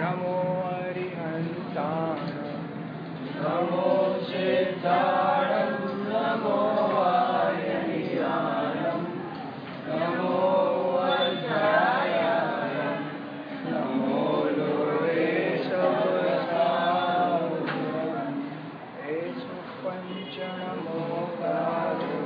नमो हरिहंसाण नमो सिद्धाणं नमो वायनियाणं नमो वज्रायाणं नमो लोकेशवसावनं एषु पंच नमोकारो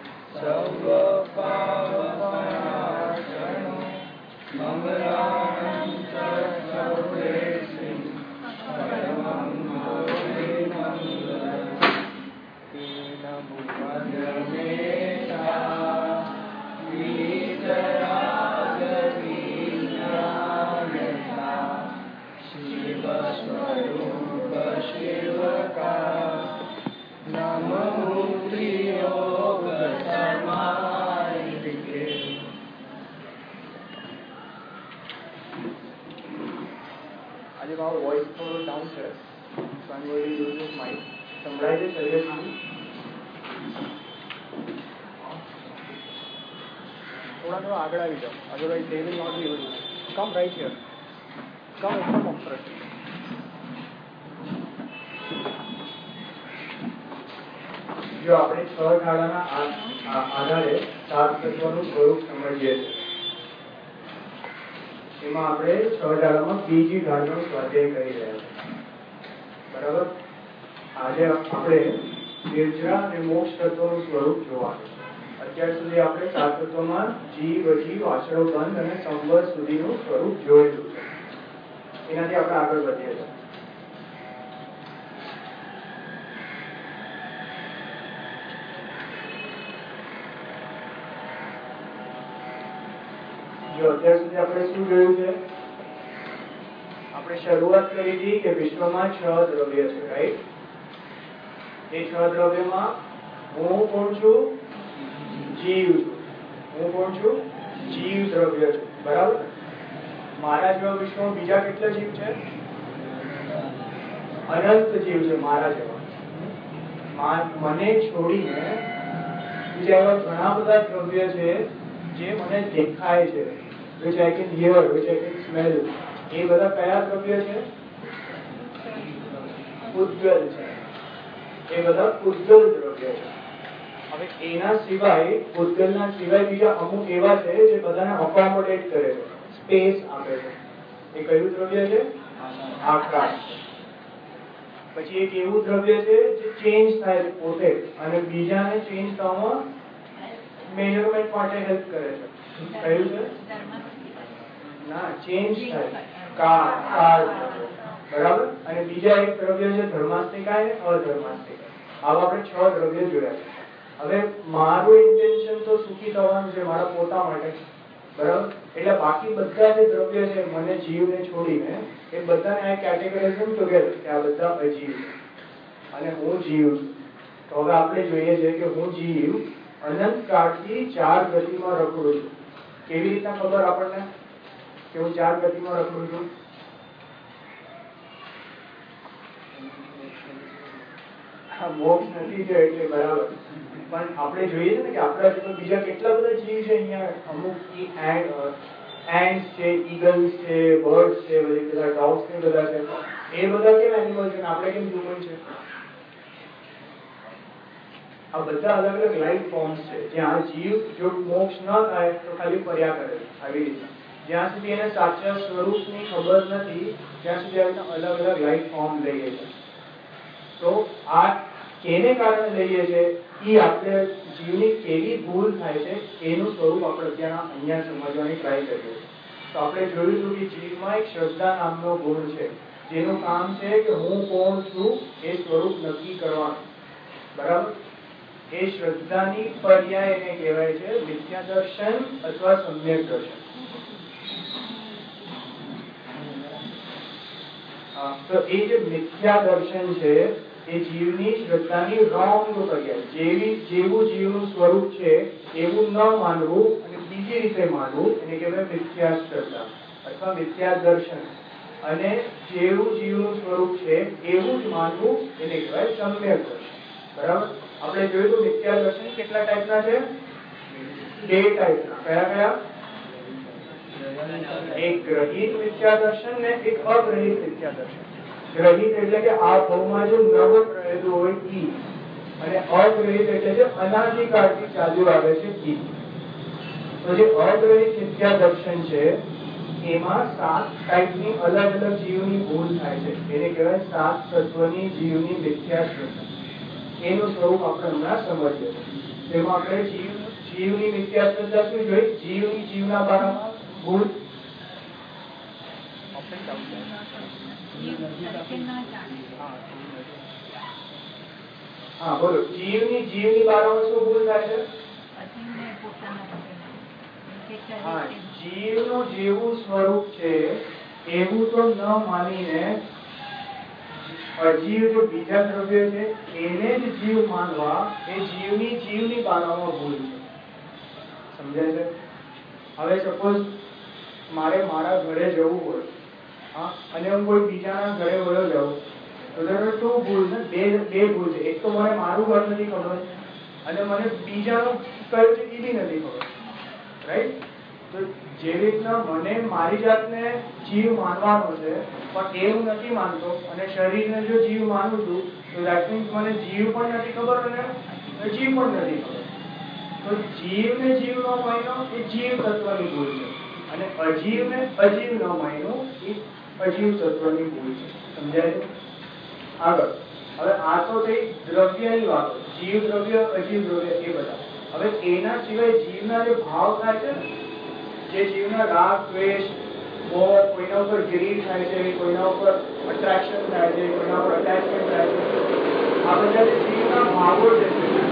सर्वपावपनाशनो मंगलानं च सर्वेषु परमं मुनिमङ्गलं तेन भुवनमेता वीतरागवीर्यायता शिवस्वरूप शिवका नमोऽस्ते योगसमाधिके। આજે મારો વોઇસ થોડો ડાઉન છે, so I'm going to use this mic. સંભળાય છે શૈલેષજી? થોડા આગળ આવી જાઓ, otherwise they will not be able to. Come right here. Come in front of us. જો આપણે છ ધારાના આધારે સાત તત્વનું સ્વરૂપ સમજીએ છીએ, એમાં આપણે છ ધારામાં બીજી ધારનો સ્વાધ્યાય કરી રહ્યા છીએ. બરાબર? આજે આપણે નિર્જરા અને મોક્ષ તત્વનું સ્વરૂપ જોવાનું. અત્યાર સુધી આપણે સાત તત્વમાં જીવ, અજીવ, આશ્રવ, બંધ અને સંવર સુધીનું સ્વરૂપ જોયેલું છે. એનાથી આપણે આગળ વધીએ છીએ. જો અત્યાર સુધી આપણે શું જોયું છે? આપણે શરૂઆત કરી હતી કે વિશ્વમાં 6 દ્રવ્ય છે, રાઈટ? એ 6 દ્રવ્યમાં હું કોણ છું? જીવ છું. હું કોણ છું? જીવ દ્રવ્ય છું. બરાબર? મારા જેવા વિશ્વમાં બીજા કેટલા જીવ છે? અનંત જીવ છે મારા જેવા. મને છોડીને બીજા એવા ઘણા બધા દ્રવ્ય છે જે મને દેખાય છે, which I can hear, which I can smell. એ બધા કયા દ્રવ્ય છે? પૂતગલ છે. એ બધા પૂતગલ દ્રવ્ય છે. હવે એના સિવાય, પૂતગલના સિવાય બીજા અમુક એવા છે જે બધાને અકોમોડેટ કરે છે, સ્પેસ આપે છે. એ કયું દ્રવ્ય છે? આકાશ. પછી એક એવું દ્રવ્ય છે જે ચેન્જ થાય છે પોતે અને બીજાને ચેન્જ થવામાં મેજરમેન્ટ માટે હેલ્પ કરે છે. કયું છે? ના, ચેન્જ થાય. કાળ. બરાબર? અને બીજા એક દ્રવ્ય છે ધર્માસ્તિકા અને અધર્માસ્તિકા. આવા આપણે 6 દ્રવ્ય જોયા છે. હવે મારું ઇન્ટેન્શન તો સુખી થવાનું છે મારા પોતા માટે. બરાબર? એટલે બાકી બધા જે દ્રવ્ય છે મને જીવને છોડીને, એ બધાને આ કેટેગરાઇઝ ટુગેધર કે આ બધા અજીવ છે અને હું જીવ છું. તો હવે આપણે જોઈએ છે કે હું જીવ અનંત કાળથી 4 ગતિમાં રખડું છું. કેવી રીતના ખબર આપણને કે હું 4 ગતિમાં રખડું છું? મોક્ષ નથી જો એટલે બરાબર. પણ આપણે જોઈએ છે ને કે આપણા જેવા બીજા કેટલા બધા જીવ છે અહીંયા. અમુક એન્ડ્સ છે, ઈગલ્સ છે, બર્ડ્સ છે, બધા ડોગ્સ ને બધા છે. એ બધા કેમ એનિમલ છે ને આપણે કેમ હ્યુમન છે? આ બધા અલગ અલગ લાઈફ ફોર્મ્સ છે. જ્યાં જીવ જો મોક્ષ ન થાય તો ખાલી ફર્યા કરે આવી રીતે. જ્યાં સુધી એને સાચા સ્વરૂપની ખબર નથી ત્યાં સુધી અલગ અલગ લાઈફ ફોર્મ લઈએ છે. તો આ કેને કારણે લઈએ છે, એ આપણે જીવની કેવી ભૂલ થાય છે એનું સ્વરૂપ આપણે અત્યારે અહીંયા સમજવાની ટ્રાય કરીએ. તો આપણે જોયું હતું કે જીવમાં એક શ્રદ્ધા નામનો ગુણ છે જેનું કામ છે કે હું કોણ છું એ સ્વરૂપ નક્કી કરવાનું. બરાબર? એ શ્રદ્ધાની પર્યાય એને કહેવાય છે મિથ્યા દર્શન અથવા સમ્યક દર્શન. તો એ જે મિથ્યા દર્શન છે એ જીવની શ્રદ્ધાની રોંગ પર્યાય. જેવું જીવનું સ્વરૂપ છે એવું ન માનવું અને બીજી રીતે માનવું એને કહેવાય મિથ્યા શ્રદ્ધા અથવા મિથ્યા દર્શન. અને જેવું જીવનું સ્વરૂપ છે એવું જ માનવું એને કહેવાય સમ્યક દર્શન. બરાબર? આપણે જોયું તો મિથ્યા દર્શન કેટલા ટાઈપના છે? 2 ટાઈપના. કયા કયા? એક ગ્રહિત મિથ્યાદર્શન ને એક અગ્રહિત મિથ્યાદર્શન. ગ્રહિત એટલે કે આ ભાવમાં જો નવ રહેલું હોય ઈ, અને અગ્રહિત એટલે જે અનાદિકાળથી ચાલ્યું આવે છે ઈ. તો જે અગ્રહિત મિથ્યાદર્શન છે એમાં 7 ટાઈપની અલગ અલગ જીવની ભૂલ થાય છે. એને કહેવાય 7 તત્વની જીવની મિથ્યાદર્શન. એનું સ્વરૂપ આપણે હમણાં સમજીએ. તેમાં આપણે જીવની મિથ્યાદર્શન શું જોઈ? જીવના બારામાં ભૂલ. હા બોલો. જીવની બારામાં શું ભૂલ થાય છે? હા, જીવનું જેવું સ્વરૂપ છે એવું તો ન માનીને અજીવ જે બીજા દ્રવ્ય છે એને જ જીવ માનવા, એ જીવની બારામાં ભૂલ છે. સમજાય છે? હવે સપોઝ મારે મારા ઘરે જવું હોય, હા, અને હું કોઈ બીજાના ઘરે વયો જાઉં, તો શું ભૂલ છે? બે ભૂલ છે. એક તો મને મારું ઘર નથી ખબર, અને મને બીજાનું કયું છે એ બી નથી ખબર. રાઈટ? તો જેવી રીતના મને મારી જાતને જીવ માનવાનો છે, પણ એ હું નથી માનતો, અને શરીરને જો જીવ માનું છું, તો દેટ મીન્સ મને જીવ પણ નથી ખબર અને જીવ પણ નથી ખબર. તો જીવને જીવ નો માન્યો એ જીવ તત્વની ભૂલ છે, અને અજીવને અજીવ ન માન્યો એ અજીવ તત્વની ભૂલ છે. સમજાય છે? આગળ. હવે આ તો થઈ દ્રવ્યની વાતો, જીવ દ્રવ્ય, અજીવ દ્રવ્ય એ બધા. હવે એના સિવાય જીવના જે ભાવ થાય છે, જે જીવના રાગ, દ્વેષ, મોહ, કોઈના ઉપર ગ્રીડ થાય છે, કોઈના ઉપર અટ્રેક્શન થાય છે, કોઈના ઉપર અટેચમેન્ટ થાય છે, આ બધા જે જીવના ભાવો છે,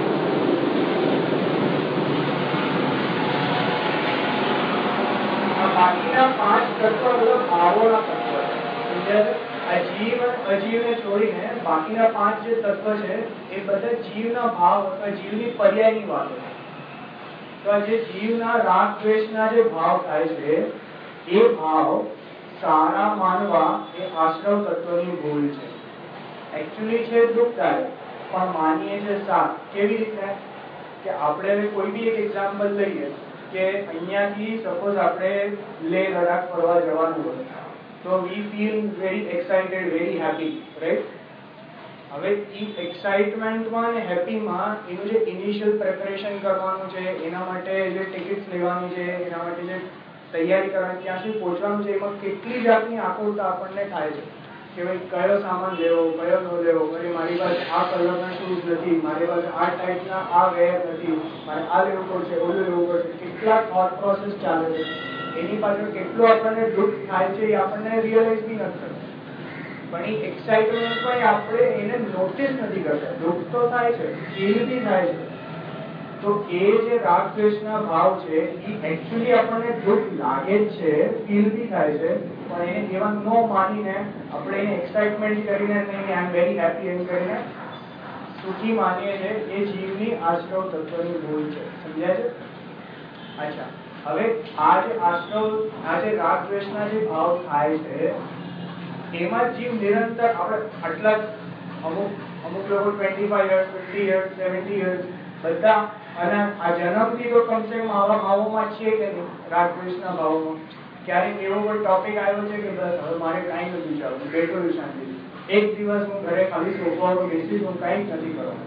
આ બાકીના 5 તત્વ બધા ભાવોના તત્વ છે. સમજાય છે? આ જીવ અને અજીવને છોડીને બાકીના 5 જે તત્વ છે એ બધા જીવના ભાવ અથવા જીવની પર્યાયની વાતો છે. તો આ જે જીવના રાગ દ્વેષના જે ભાવ થાય છે એ ભાવ સારા માનવા એ આશ્રવ તત્વની ભૂલ છે. એકચ્યુઅલી છે દુઃખદાયક, પણ માનીએ છે સારું. કેવી રીતે? કે આપણે કોઈ બી એક એક્ઝામ્પલ લઈએ કે અહીંયાથી સપોઝ આપણે લેહ લડાખ ફરવા જવાનું હોય, તો we feel very excited, very happy, right? હવે એ એક્સાઇટમેન્ટમાં અને હેપીમાં એનું જે ઇનિશિયલ પ્રેપરેશન કરવાનું છે, એના માટે જે ટિકિટ્સ લેવાની છે, એના માટે જે તૈયારી કરવાની, ત્યાં સુધી પહોંચવાનું છે, એમાં કેટલી જાતની આકુરતા આપણને થાય છે કે ભાઈ કયો સામાન લેવો, કયો ન લેવો, ભાઈ મારી પાસે આ કલરના શૂઝ નથી, મારી પાસે આ ટાઈપના આ વેર નથી, મારે આ લેવું પડશે, ઓલું લેવું પડશે. કેટલા થોટ પ્રોસેસ ચાલે છે, એની પાછળ કેટલું આપણને દુઃખ થાય છે એ આપણને રિયલાઇઝ બી નથી થતું. પણ એ એક્સાઇટમેન્ટમાં આપણે એને નોટિસ નથી કરતા. દુઃખ તો થાય છે, ફીલ બી થાય છે. તો એ જે રાગ દ્વેષના ભાવ છે એ એકચ્યુઅલી આપણને દુઃખ લાગે જ છે, ફીલ બી થાય છે, પણ એને એવા ન માનીને આપણે એને એક્સાઇટમેન્ટ કરીને નહીં આઈ એમ વેરી હેપી એમ કરીને સુખી માનીએ છીએ. એ જીવની આશ્રવ તત્વની ભૂલ છે. સમજાય છે? અચ્છા, હવે આ જે આશ્રવ, આ જે રાગ દ્વેષના જે ભાવ થાય છે એમાં જીવ નિરંતર, આપણે આટલા અમુક લોકો 25 યર્સ, 50 યર્સ, 70 યર્સ બધા, અને આ જન્મથી તો કમસે કમ આવા ભાવોમાં છીએ કે નહીં, રાગ દ્વેષના ભાવોમાં. ક્યારેક એવો કોઈ ટોપિક આવ્યો છે કે બસ હવે મારે કાંઈ નથી વિચારવું, બેઠો છું શાંતિ, એક દિવસ હું ઘરે ખાલી સોફા પર બેસીશ, હું કાંઈ નથી કરવાનું?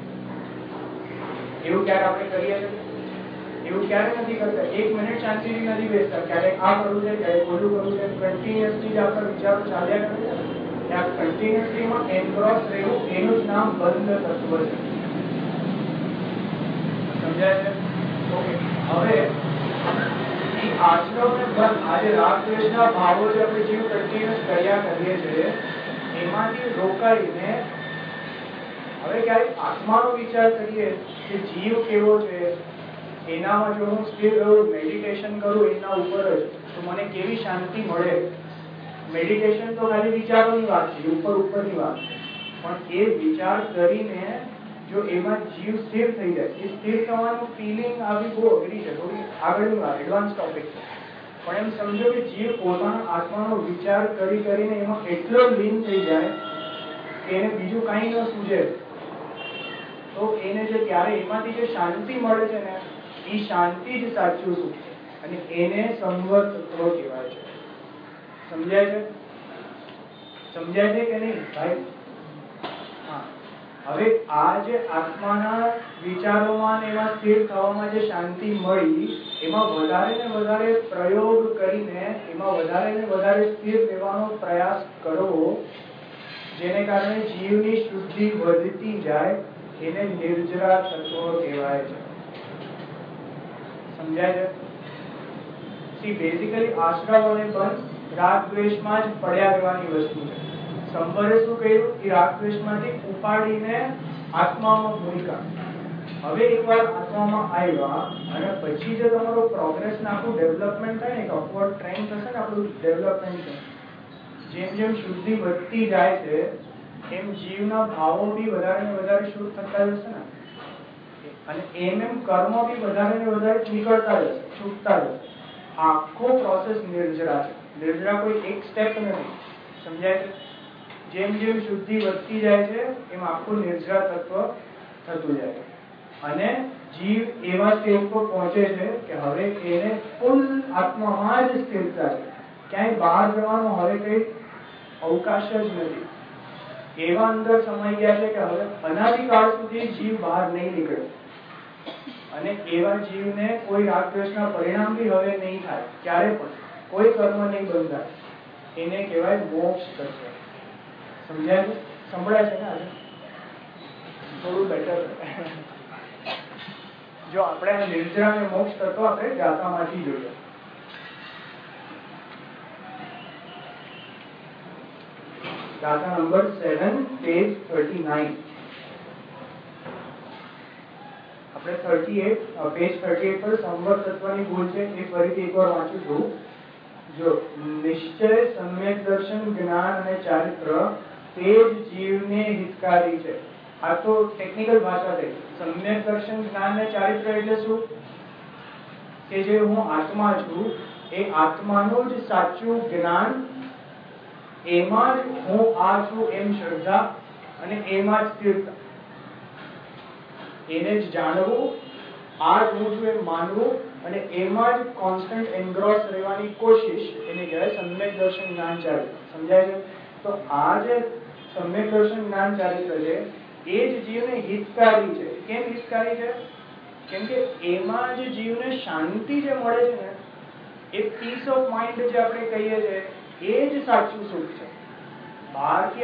એવું ક્યારે આપણે કરીએ છીએ? એવું ક્યારે નથી કરતા. 1 મિનિટ શાંતિથી નથી બેસતા. ક્યારેક આ કરવું છે, ક્યારેક ઓલું કરવું છે, કન્ટિન્યુઅસલી જ આપણા વિચારો ચાલ્યા કરે છે. ત્યાં કન્ટિન્યુઅસલીમાં એનક્રોસ રહેવું, એનું જ નામ બંધ તત્વ છે. સમજાય છે? ઓકે. હવે આશ્રમ ને બંધ, આજે રાગ દ્વેષના ભાવો જે આપણે જીવ કન્ટિન્યુઅસ કર્યા કરીએ છીએ, એમાંથી રોકાઈને હવે ક્યારેક આત્માનો વિચાર કરીએ કે જીવ કેવો છે, એનામાં જો હું સ્થિર રહું, મેડિટેશન કરું એના ઉપર જ, તો મને કેવી શાંતિ મળે. મેડિટેશન તો ખાલી વિચારોની વાત છે, ઉપરની વાત છે, પણ એ વિચાર કરીને જો એમાં જીવ સ્થિર થઈ જાય, એ સ્થિર થવાનું ફિલિંગ આવી બહુ અઘરી છે, થોડી આગળની વાત, એડવાન્સ ટોપિક છે. પણ એમ સમજો કે જીવ પોતાના આત્માનો વિચાર કરીને એમાં એટલો લીન થઈ જાય કે એને બીજું કાંઈ ન સૂઝે, તો એને જે ત્યારે એમાંથી જે શાંતિ મળે છે ને, એ શાંતિ જ સાચું સુખ છે. અને એને સંવર તત્વ કહેવાય છે. સમજાય છે? સમજાય છે કે નહીં ભાઈ? હા. હવે આ જે આત્માના વિચારોમાં ને એમાં સ્થિર થવામાં જે શાંતિ મળી, એમાં વધારે ને વધારે પ્રયોગ કરીને એમાં વધારે ને વધારે સ્થિર રહેવાનો પ્રયાસ કરો, જેને કારણે જીવની શુદ્ધિ વધતી જાય, એને નિર્જરા તત્વ કહેવાય છે. સમજાય છે? બેઝિકલી આશ્રવોને પણ રાગ દ્વેષમાં જ પડ્યા રહેવાની વસ્તુ છે. સંવરે શું કર્યું કે રાગ દ્વેષમાંથી ઉપાડીને આત્મામાં મૂક્યા. હવે એકવાર આત્મામાં આવ્યા અને પછી જે તમારો પ્રોગ્રેસ ને આખું ડેવલપમેન્ટ થાય ને, એક અપવર્ડ ટ્રેન્ડ થશે ને આપણું ડેવલપમેન્ટ, જેમ જેમ શુદ્ધિ વધતી જાય છે એમ જીવના ભાવો બી વધારે ને વધારે શુદ્ધ થતા જશે ને, અને એમ એમ કર્મ બી વધારે ને વધારે નીકળતા જશે, છૂટતા જશે. આખો પ્રોસેસ નિર્જરા છે. નિર્જરા કોઈ એક સ્ટેપ નથી. સમજાય છે? જેમ જેમ શુદ્ધિ વધતી જાય છે એમ આખું નિર્જરા તત્વ થતું જાય છે, અને જીવ એવા સ્ટેજ પર પહોંચે છે કે હવે એને ફૂલ આત્મામાં જ સ્થિરતા છે. ક્યાંય બહાર જવાનો હવે કઈ અવકાશ જ નથી. એવા અંદર સમાઈ ગયા છે કે હવે અનાદિકાળ સુધી જીવ બહાર નહીં નીકળે, અને એવા જીવને કોઈ રાગ દ્વેષના પરિણામ બી હવે નહીં થાય, ક્યારે પણ કોઈ કર્મ નહીં બંધાય. એને કહેવાય મોક્ષ તત્વ. સમજાય છે? સંભળાય છે ને? આજે થોડું બેટર. જો આપણે નિર્જરા અને મોક્ષ તત્વ આપણે ગાથામાંથી જોઈએ. ગાથા નંબર 7, પેજ 39. આપણે 38 પેજ 38 પર સંવર તત્વની ભૂલ છે એ ફરીથી એકવાર વાંચું છું. જો નિશ્ચય, સમ્યક દર્શન, જ્ઞાન અને ચારિત્ર તે જ જીવને હિતકારી છે. આ તો ટેકનિકલ ભાષા થઈ. સમ્યક દર્શન, જ્ઞાન અને ચારિત્ર એટલે શું? કે જે હું આત્મા છું એ આત્માનું જ સાચું જ્ઞાન, એમાં જ હું આ છું એમ શ્રદ્ધા, અને એમાં જ સ્થિરતા. એને જ જાણવું, આ જ હું છું એમ માનવું, અને એમાં જ કોન્સ્ટન્ટ એન્ગ્રોસ રહેવાની કોશિશ, એને કહેવાય સમ્યક દર્શન, જ્ઞાન, ચારિત્ર. સમજાય છે? તો આ જે સમ્યક દર્શન, જ્ઞાન, ચારિત્ર છે એ જ જીવને હિતકારી છે. કેમ હિતકારી છે? કેમ કે એમાં જે જીવને શાંતિ જે મળે છે ને, એ પીસ ઓફ માઇન્ડ જે આપણે કહીએ છીએ, એ જ સાચું સુખ છે. બહારથી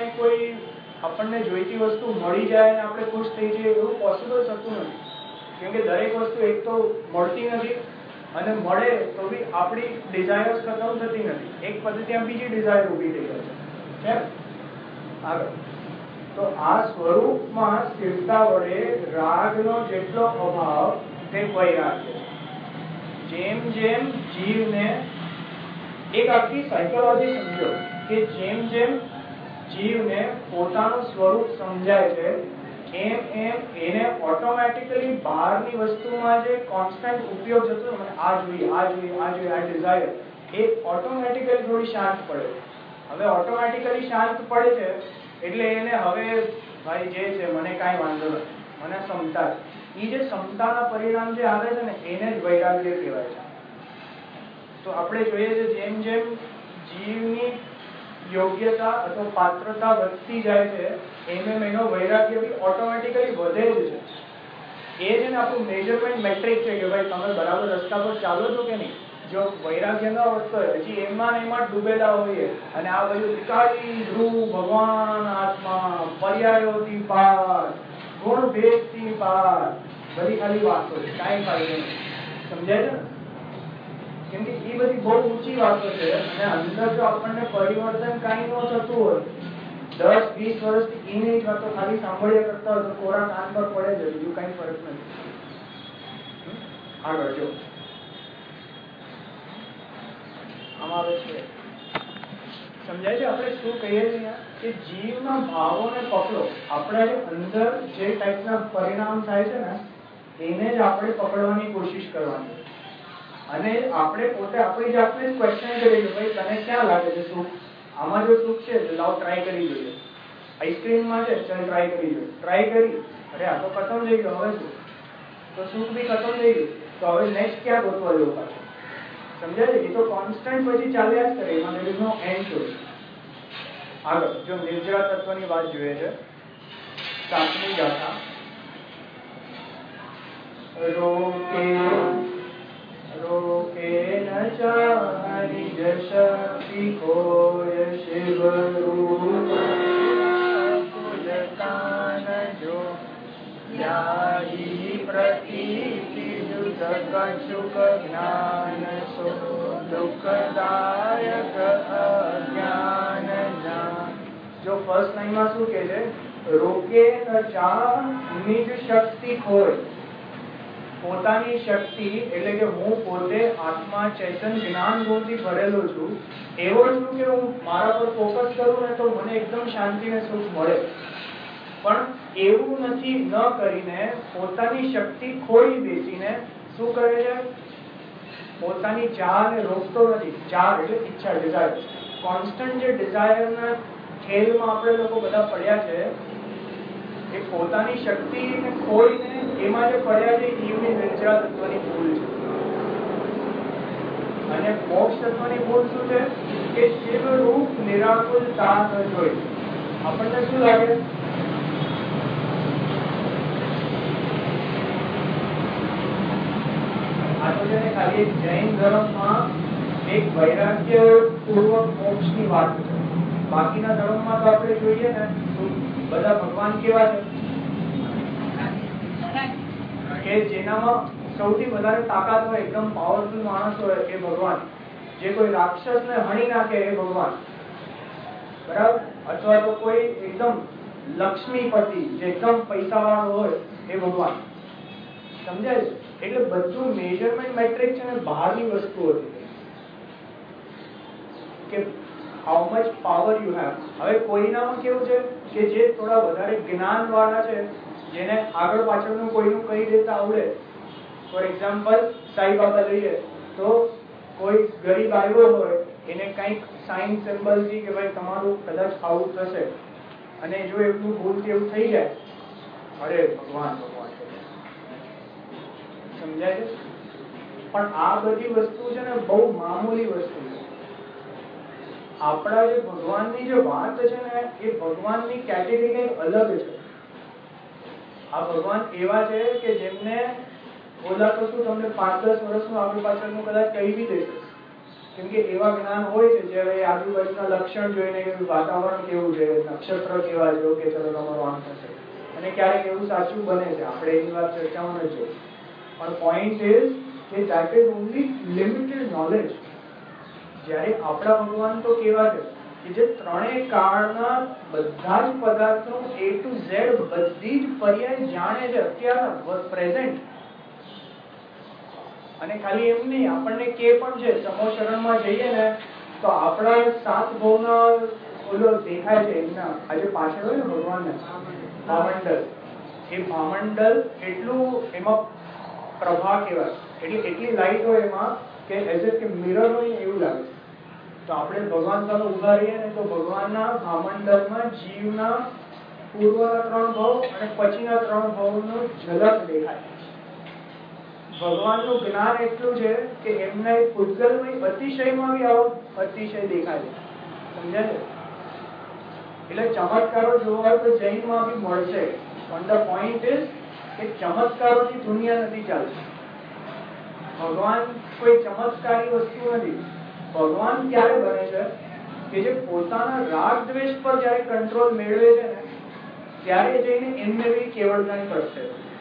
આપણને જોઈતી વસ્તુ મળી જાય અને આપણે ખુશ થઈ જઈએ એવું પોસિબલ થતું નથી. કેમ કે દરેક વસ્તુ એક તો મળતી નથી, અને મળે તો બી આપણી ડિઝાયર્સ ખતમ થતી નથી. એક પછી ત્યાં બીજી ડિઝાયર ઊભી થઈ જાય છે. આગળ તો આ સ્વરૂપમાં સ્થિરતા વડે રાગનો જેટલો અભાવ તે વૈરાગ્ય. જેમ જેમ જીવને એક આખી સાયકોલોજી સમજો કે જેમ જેમ જીવને પોતાનું સ્વરૂપ સમજાય છે એમ એમ એને ઓટોમેટિકલી બહારની વસ્તુમાં જે કોન્સ્ટન્ટ ઉપયોગ થતો, મને આ જોઈએ, આ જોઈએ, આ જોઈએ, આ ડિઝાયર, એ ઓટોમેટિકલી થોડી શાંત પડે. હવે ઓટોમેટિકલી શાંત પડે છે એટલે એને હવે ભાઈ જે છે મને કાંઈ વાંધો નથી, મને ક્ષમતા છે. એ જે ક્ષમતાના પરિણામ જે આવે છે ને એને જ વૈરાગ્ય કહેવાય છે. તો આપણે જોઈએ છે જેમ જેમ જીવની યોગ્યતા અથવા પાત્રતા વધતી જાય છે એમ એમ એનો વૈરાગ્ય બી ઓટોમેટિકલી વધે જ છે. એ છે ને આપણું મેજરમેન્ટ મેટ્રિક છે કે ભાઈ તમે બરાબર રસ્તા પર ચાલો છો કે નહીં. જો વૈરાગ્ય ન વધતો હોય, હજી એમાં ને એમાં ડૂબેલા હોઈએ, અને આ બધું વિકારી ધ્રુવ, ભગવાન આત્મા, પર્યાયોથી પાર, ગુણ ભેદથી પાર, બધી ખાલી વાતો છે, કાંઈ ફાયદો નહીં. સમજાય છે ને? કેમ કે એ બધી બહુ ઊંચી વાતો છે, અને અંદર જો આપણને પરિવર્તન કાંઈ ન થતું હોય, 10-20 વર્ષથી એની વાતો ખાલી સાંભળ્યા કરતા હોય તો કોરા કાન પર પડે છે, બીજું કાંઈ ફરક નથી. આગળ જો આમાં આવે છે, સમજાય છે આપણે શું કહીએ છીએ કે જીવના ભાવોને પકડો. આપણા અંદર જે ટાઈપના પરિણામ થાય છે ને એને જ આપણે પકડવાની કોશિશ કરવાની, અને આપણે પોતે આપણી જાતને જ ક્વેશ્ચન કરીએ કે ભાઈ તને ક્યાં લાગે છે સુખ? આમાં જો સુખ છે તો લાવ ટ્રાય કરી જોઈએ. આઈસ્ક્રીમમાં છે, ચાલ ટ્રાય કરી જોઈએ. ટ્રાય કરી, અરે આ તો ખતમ થઈ ગયો, હવે શું? તો સુખ બી ખતમ થઈ ગયું, તો હવે નેક્સ્ટ ક્યાં ગોતવા જવું પાછું? સમજાય છે? એ તો કોન્સ્ટન્ટ પછી ચાલ્યા જ કરે, એમાં there is no end to it. આગળ જો નિર્જરા તત્વની વાત જોઈએ છે, 7મી ગાથા. રોકે રોકે ન ચાહી જશક્તિ કોય શિવ રૂપ પુલકાન જો યાહી પ્રતીતિ જુત કશુક જ્ઞાન સો દુઃખદાયક અજ્ઞાન જાન. જો ફર્સ્ટ લાઈનમાં શું કહે છે? રોકે ન ચાહ નિજ શક્તિ ખોય. પોતાની શક્તિ એટલે કે હું પોતે આત્મા ચૈતન્ય જ્ઞાન ગુણથી ભરેલો છું, એવો છું કે હું મારા પર ફોકસ કરું ને તો મને એકદમ શાંતિ ને સુખ મળે. પણ એવું નથી, ન કરીને પોતાની શક્તિ ખોઈ બેસીને શું કરે છે? પોતાની ચાહને રોકતો નથી. ચાહ એટલે ઈચ્છા, ડિઝાયર. કોન્સ્ટન્ટ જે ડિઝાયરના ખેલમાં આપણે લોકો બધા પડ્યા છે, એ પોતાની શક્તિને ખોઈને એમાં જે પડ્યા છે, જીવની નિર્જરા તત્વની ભૂલ છે. અને મોક્ષ તત્વની ભૂલ શું છે? કે શિવ રૂપ નિરાકુલતા ન જોઈ. આપણને શું લાગે? આ તો છે ને ખાલી એક જૈન ધર્મમાં એક વૈરાગ્ય પૂર્વક મોક્ષની વાત છે. બાકીના ધર્મમાં તો આપણે જોઈએ ને બધા ભગવાન કેવા છે કે જેનામાં સૌથી વધારે તાકાત હોય, એકદમ પાવરફુલ માણસ હોય એ ભગવાન. જે કોઈ રાક્ષસને હણી નાખે એ ભગવાન, બરાબર? અથવા તો કોઈ એકદમ લક્ષ્મીપતિ જે એકદમ પૈસાવાળો હોય એ ભગવાન. સમજાય છે? એટલે બધું મેજરમેન્ટ મેટ્રિક છે ને બહારની વસ્તુઓ છે કે how much power you have. હવે કોઈનામાં કેવું છે કે જે થોડા વધારે જ્ઞાન વાળા છે, જેને આગળ પાછળનું કોઈનું કહી દેતા આવડે. ફોર એક્ઝામ્પલ સાઈ બાબા લઈએ તો કોઈ ગરીબ આવ્યો હોય, એને કંઈક સાઇન સિમ્બલથી કે ભાઈ તમારું કદાચ આવું થશે, અને જો એટલું ભૂલથી એવું થઈ જાય, અરે ભગવાન ભગવાન. સમજાય છે? પણ આ બધી વસ્તુ છે ને બહુ મામૂલી વસ્તુ છે. આપણા જે ભગવાનની જે વાત છે ને એ ભગવાનની કેટેગરી કંઈક અલગ છે. આ ભગવાન એવા છે કે જેમને બોલા તો શું તમને 5-10 વર્ષનું આગળ પાછળનું કદાચ કહી બી દેશે, કેમ કે એવા જ્ઞાન હોય છે. જ્યારે આજુબાજુના લક્ષણ જોઈને કે વાતાવરણ કેવું છે, નક્ષત્ર કેવા છે, કે ચલો તમારો આમ થશે, અને ક્યારેક એવું સાચું બને છે. આપણે એની વાત ચર્ચામાં ન જોઈએ, પણ પોઈન્ટ ઇઝ કે that is only limited knowledge. જ્યારે આપણા ભગવાન તો કેવા છે કે જે ત્રણેય કાળના બધા જ પદાર્થનો A to Z બધી જ પર્યાય જાણે છે અત્યારના પ્રેઝન્ટ. અને ખાલી એમ નહીં, આપણને કે પણ છે સમોશરણમાં જઈએ ને તો આપણા 7 ભવના ઓલો દેખાય છે એમના. આજે પાછળ હોય ને ભગવાનને ભામંડલ, એ ભામંડલ એટલું એમાં પ્રભા કહેવાય, એટલી લાઈટ હોય એમાં કે એઝ ઇફ કે મિરર હોય એવું લાગે. તો આપણે ભગવાન સામે ઉભા રહીએ ને તો ભગવાનના ભામંડળમાં જીવના પૂર્વના 3 ભાવ અને પછીના 3 ભાવનો ઝલક દેખાય. ભગવાનનું જ્ઞાન એટલું છે કે એમના પૂતગલમય અતિશયમાં બી આવો અતિશય દેખાય છે. સમજાય છે? એટલે ચમત્કારો જોવા હોય તો જૈનમાં બી મળશે, પણ ધ પોઈન્ટ ઇઝ કે ચમત્કારોથી દુનિયા નથી ચાલતી. ભગવાન કોઈ ચમત્કારી વસ્તુ નથી. ભગવાન ક્યારે બને છે કે જે પોતાના રાગ દ્વેષ પર જ્યારે કંટ્રોલ મેળવે છે ને ત્યારે જઈને એમને બી કેવળતાની કરશે.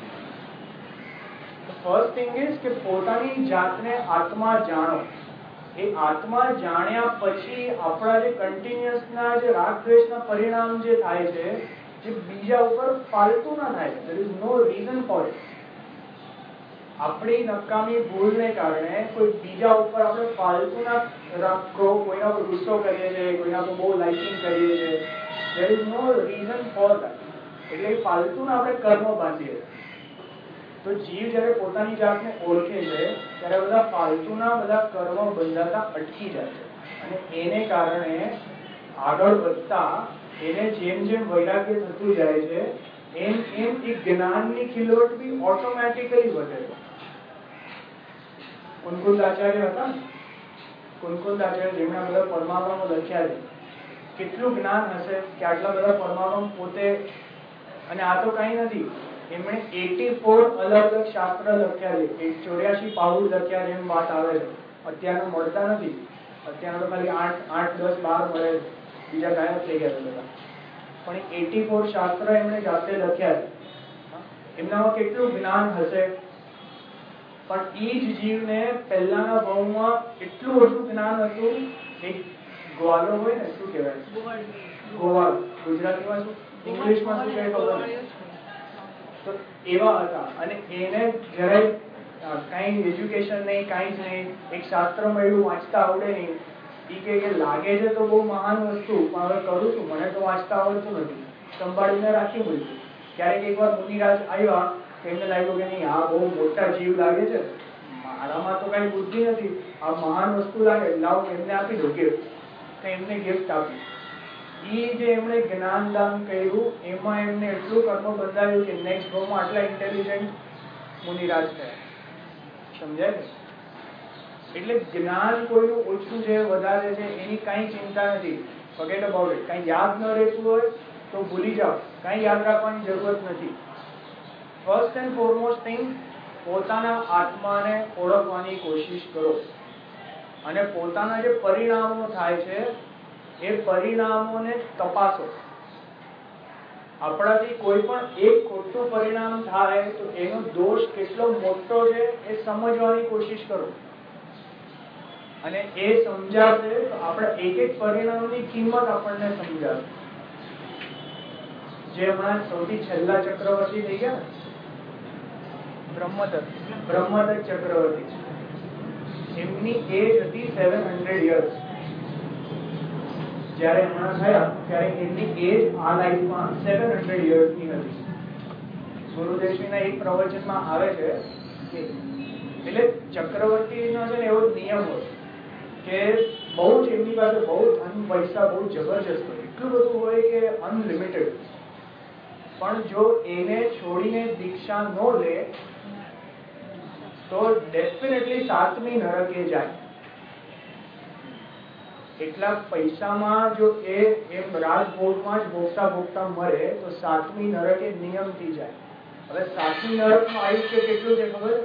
ફર્સ્ટ થિંગ ઇઝ કે પોતાની જાતને આત્મા જાણો. એ આત્મા જાણ્યા પછી આપણા જે કન્ટિન્યુઅસના જે રાગ દ્વેષના પરિણામ જે થાય છે, જે બીજા ઉપર ફાલતુ ના થાય. there is no reason for it. આપણી નકામી ભૂલને કારણે કોઈ બીજા ઉપર આપણે ફાલતુના કોઈના પર ગુસ્સો કરીએ છીએ, કોઈના પર બહુ લાઇકિંગ કરીએ છીએ. there is no reason for that. એટલે ફાલતુના આપણે કર્મ બાંધીએ. તો જીવ જ્યારે પોતાની જાતને ઓળખે છે ત્યારે બધા ફાલતુના બધા કર્મ બંધાતા અટકી જાય છે, અને એને કારણે આગળ વધતા એને જેમ જેમ વૈરાગ્ય થતું જાય છે એમ એમ એ જ્ઞાનની ખીલવટ બી ઓટોમેટિકલી વધે છે. ઉનકુંદ આચાર્ય હતા, કુનકુંતા છે, જેમણે બધા પરમાણુઓ લખ્યા છે, કેટલું જ્ઞાન હશે કે આટલા બધા પરમાણુ પોતે, અને આ તો કઈ નથી, એમણે 84 અલગ અલગ શાસ્ત્ર લખ્યા છે, 84 પાઉલ લખ્યા છે, એમ વાત આવે છે. અત્યારના મળતા નથી, અત્યારના તો ખાલી 8, 10, 12 મળે છે, બીજા ગાયબ થઈ ગયા છે બધા. પણ 84 શાસ્ત્ર એમણે જાતે લખ્યા છે. એમનામાં કેટલું જ્ઞાન હશે. પણ ઈ જ જીવને પહેલાના ભાવમાં એટલું ઓછું જ્ઞાન હતું. એક ગ્વાલો હોય ને, શું કહેવાય, ગોવાળ, ગુજરાતીમાં શું, ઇંગ્લિશમાં શું કહે ખબર, તો એવા હતા. અને એને જરાય કઈ એજ્યુકેશન નહીં, કઈ જ નહીં, એક શાસ્ત્ર મળ્યું, વાંચતા આવડે નહીં. ઈ કે લાગે છે તો બહુ મહાન વસ્તુ, પણ હવે કરું છું, મને તો વાંચતા આવડતું નથી, સંભાળીને રાખી મૂક્યું. ક્યારેક એકવાર મુનિરાજ આવ્યા, એમને લાગ્યું કે નહીં, આ બહુ મોટા જીવ લાગે છે, મારામાં તો કઈ બુદ્ધિ નથી, આ મહાન વસ્તુ લાગે, લાવ એમને આપી દો ગિફ્ટ. તો એમને ગિફ્ટ આપી. ઈ જે એમણે જ્ઞાન દાન કર્યું, એમાં એમને એટલું કર્મ બંધાયું કે નેક્સ્ટ ભાવમાં આટલા ઇન્ટેલિજન્ટ મુનિરાજ થયા. સમજાય ને? એટલે જ્ઞાન કોઈનું ઓછું છે, વધારે છે, એની કઈ ચિંતા નથી. Forget about it. કઈ યાદ ન રહેતું હોય તો ભૂલી જાઓ, કઈ યાદ રાખવાની જરૂરત નથી. ફર્સ્ટ એન્ડ ફોરમોસ્ટ થિંગ, પોતાના આત્માને ઓળખવાની કોશિશ કરો. અને પોતાના જે પરિણામો થાય છે એ પરિણામોને તપાસો. આપણાથી કોઈ પણ એક ખોટું પરિણામ થાય તો એનો દોષ કેટલો મોટો છે એ સમજવાની કોશિશ કરો. અને એ સમજાશે તો આપણે એક એક પરિણામની કિંમત આપણને સમજાશે. જે હમણાં સૌથી છેલ્લા ચક્રવર્તી થઈ ગયા ને, બ્રહ્મદત્ત ચક્રવર્તી, એમની એજ હતી 700 years. જ્યારે હમણાં થયા ત્યારે એમની એજ આ લાઈફમાં 700 years ની હતી. ગુરુદેવજીના એક પ્રવચનમાં આવે છે કે એટલે ચક્રવર્તીનો છે ને એવો નિયમ હોય કે બહુ જ એમની પાસે બહુ ધન પૈસા બહુ જબરજસ્ત હોય, એટલું બધું હોય કે અનલિમિટેડ. પણ જો એને છોડીને દીક્ષા ન લે તો ડેફિનેટલી 7મી નરકે જાય. એટલા પૈસામાં જો એ એમ રાજભોગમાં જ ભોગતા ભોગતા મરે તો 7મી નરકે નિયમથી જાય. હવે 7મી નરકનું આયુષ્ય કેટલું છે ખબર?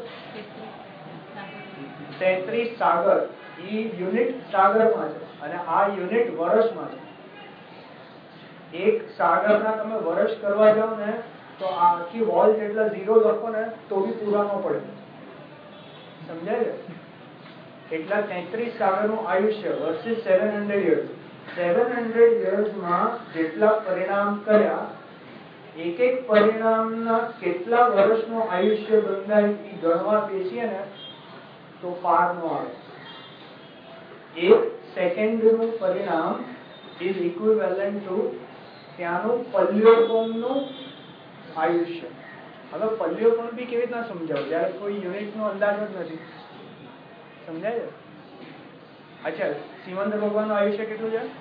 33 સાગર. ઈ યુનિટ સાગરમાં છે અને આ યુનિટ વર્ષમાં છે. એક સાગરના તમે વર્ષ કરવા જાઓ ને તો આખી વોલ જેટલા ઝીરો લખો ને તો બી પૂરા ન પડે. સમજાય છે? એટલા 33 સાગરનું આયુષ્ય વર્સિસ 700 years. 700 yearsમાં જેટલા પરિણામ કર્યા, એક એક પરિણામના કેટલા વર્ષનું આયુષ્ય બંધાય એ ગણવા બેસીએ ને તો પાર ન આવે. એક સેકન્ડનું પરિણામ ઇઝ ઇક્વિવેલન્ટ ટુ ત્યાંનું પલ્યોકોણનું આયુષ્ય. હવે પલ્યોકોણ બી કેવી રીતના સમજાવું જયારે કોઈ યુનિટનો અંદાજ જ નથી. સમજાય છે? અચ્છા, સિમંદર ભગવાનનું આયુષ્ય કેટલું છે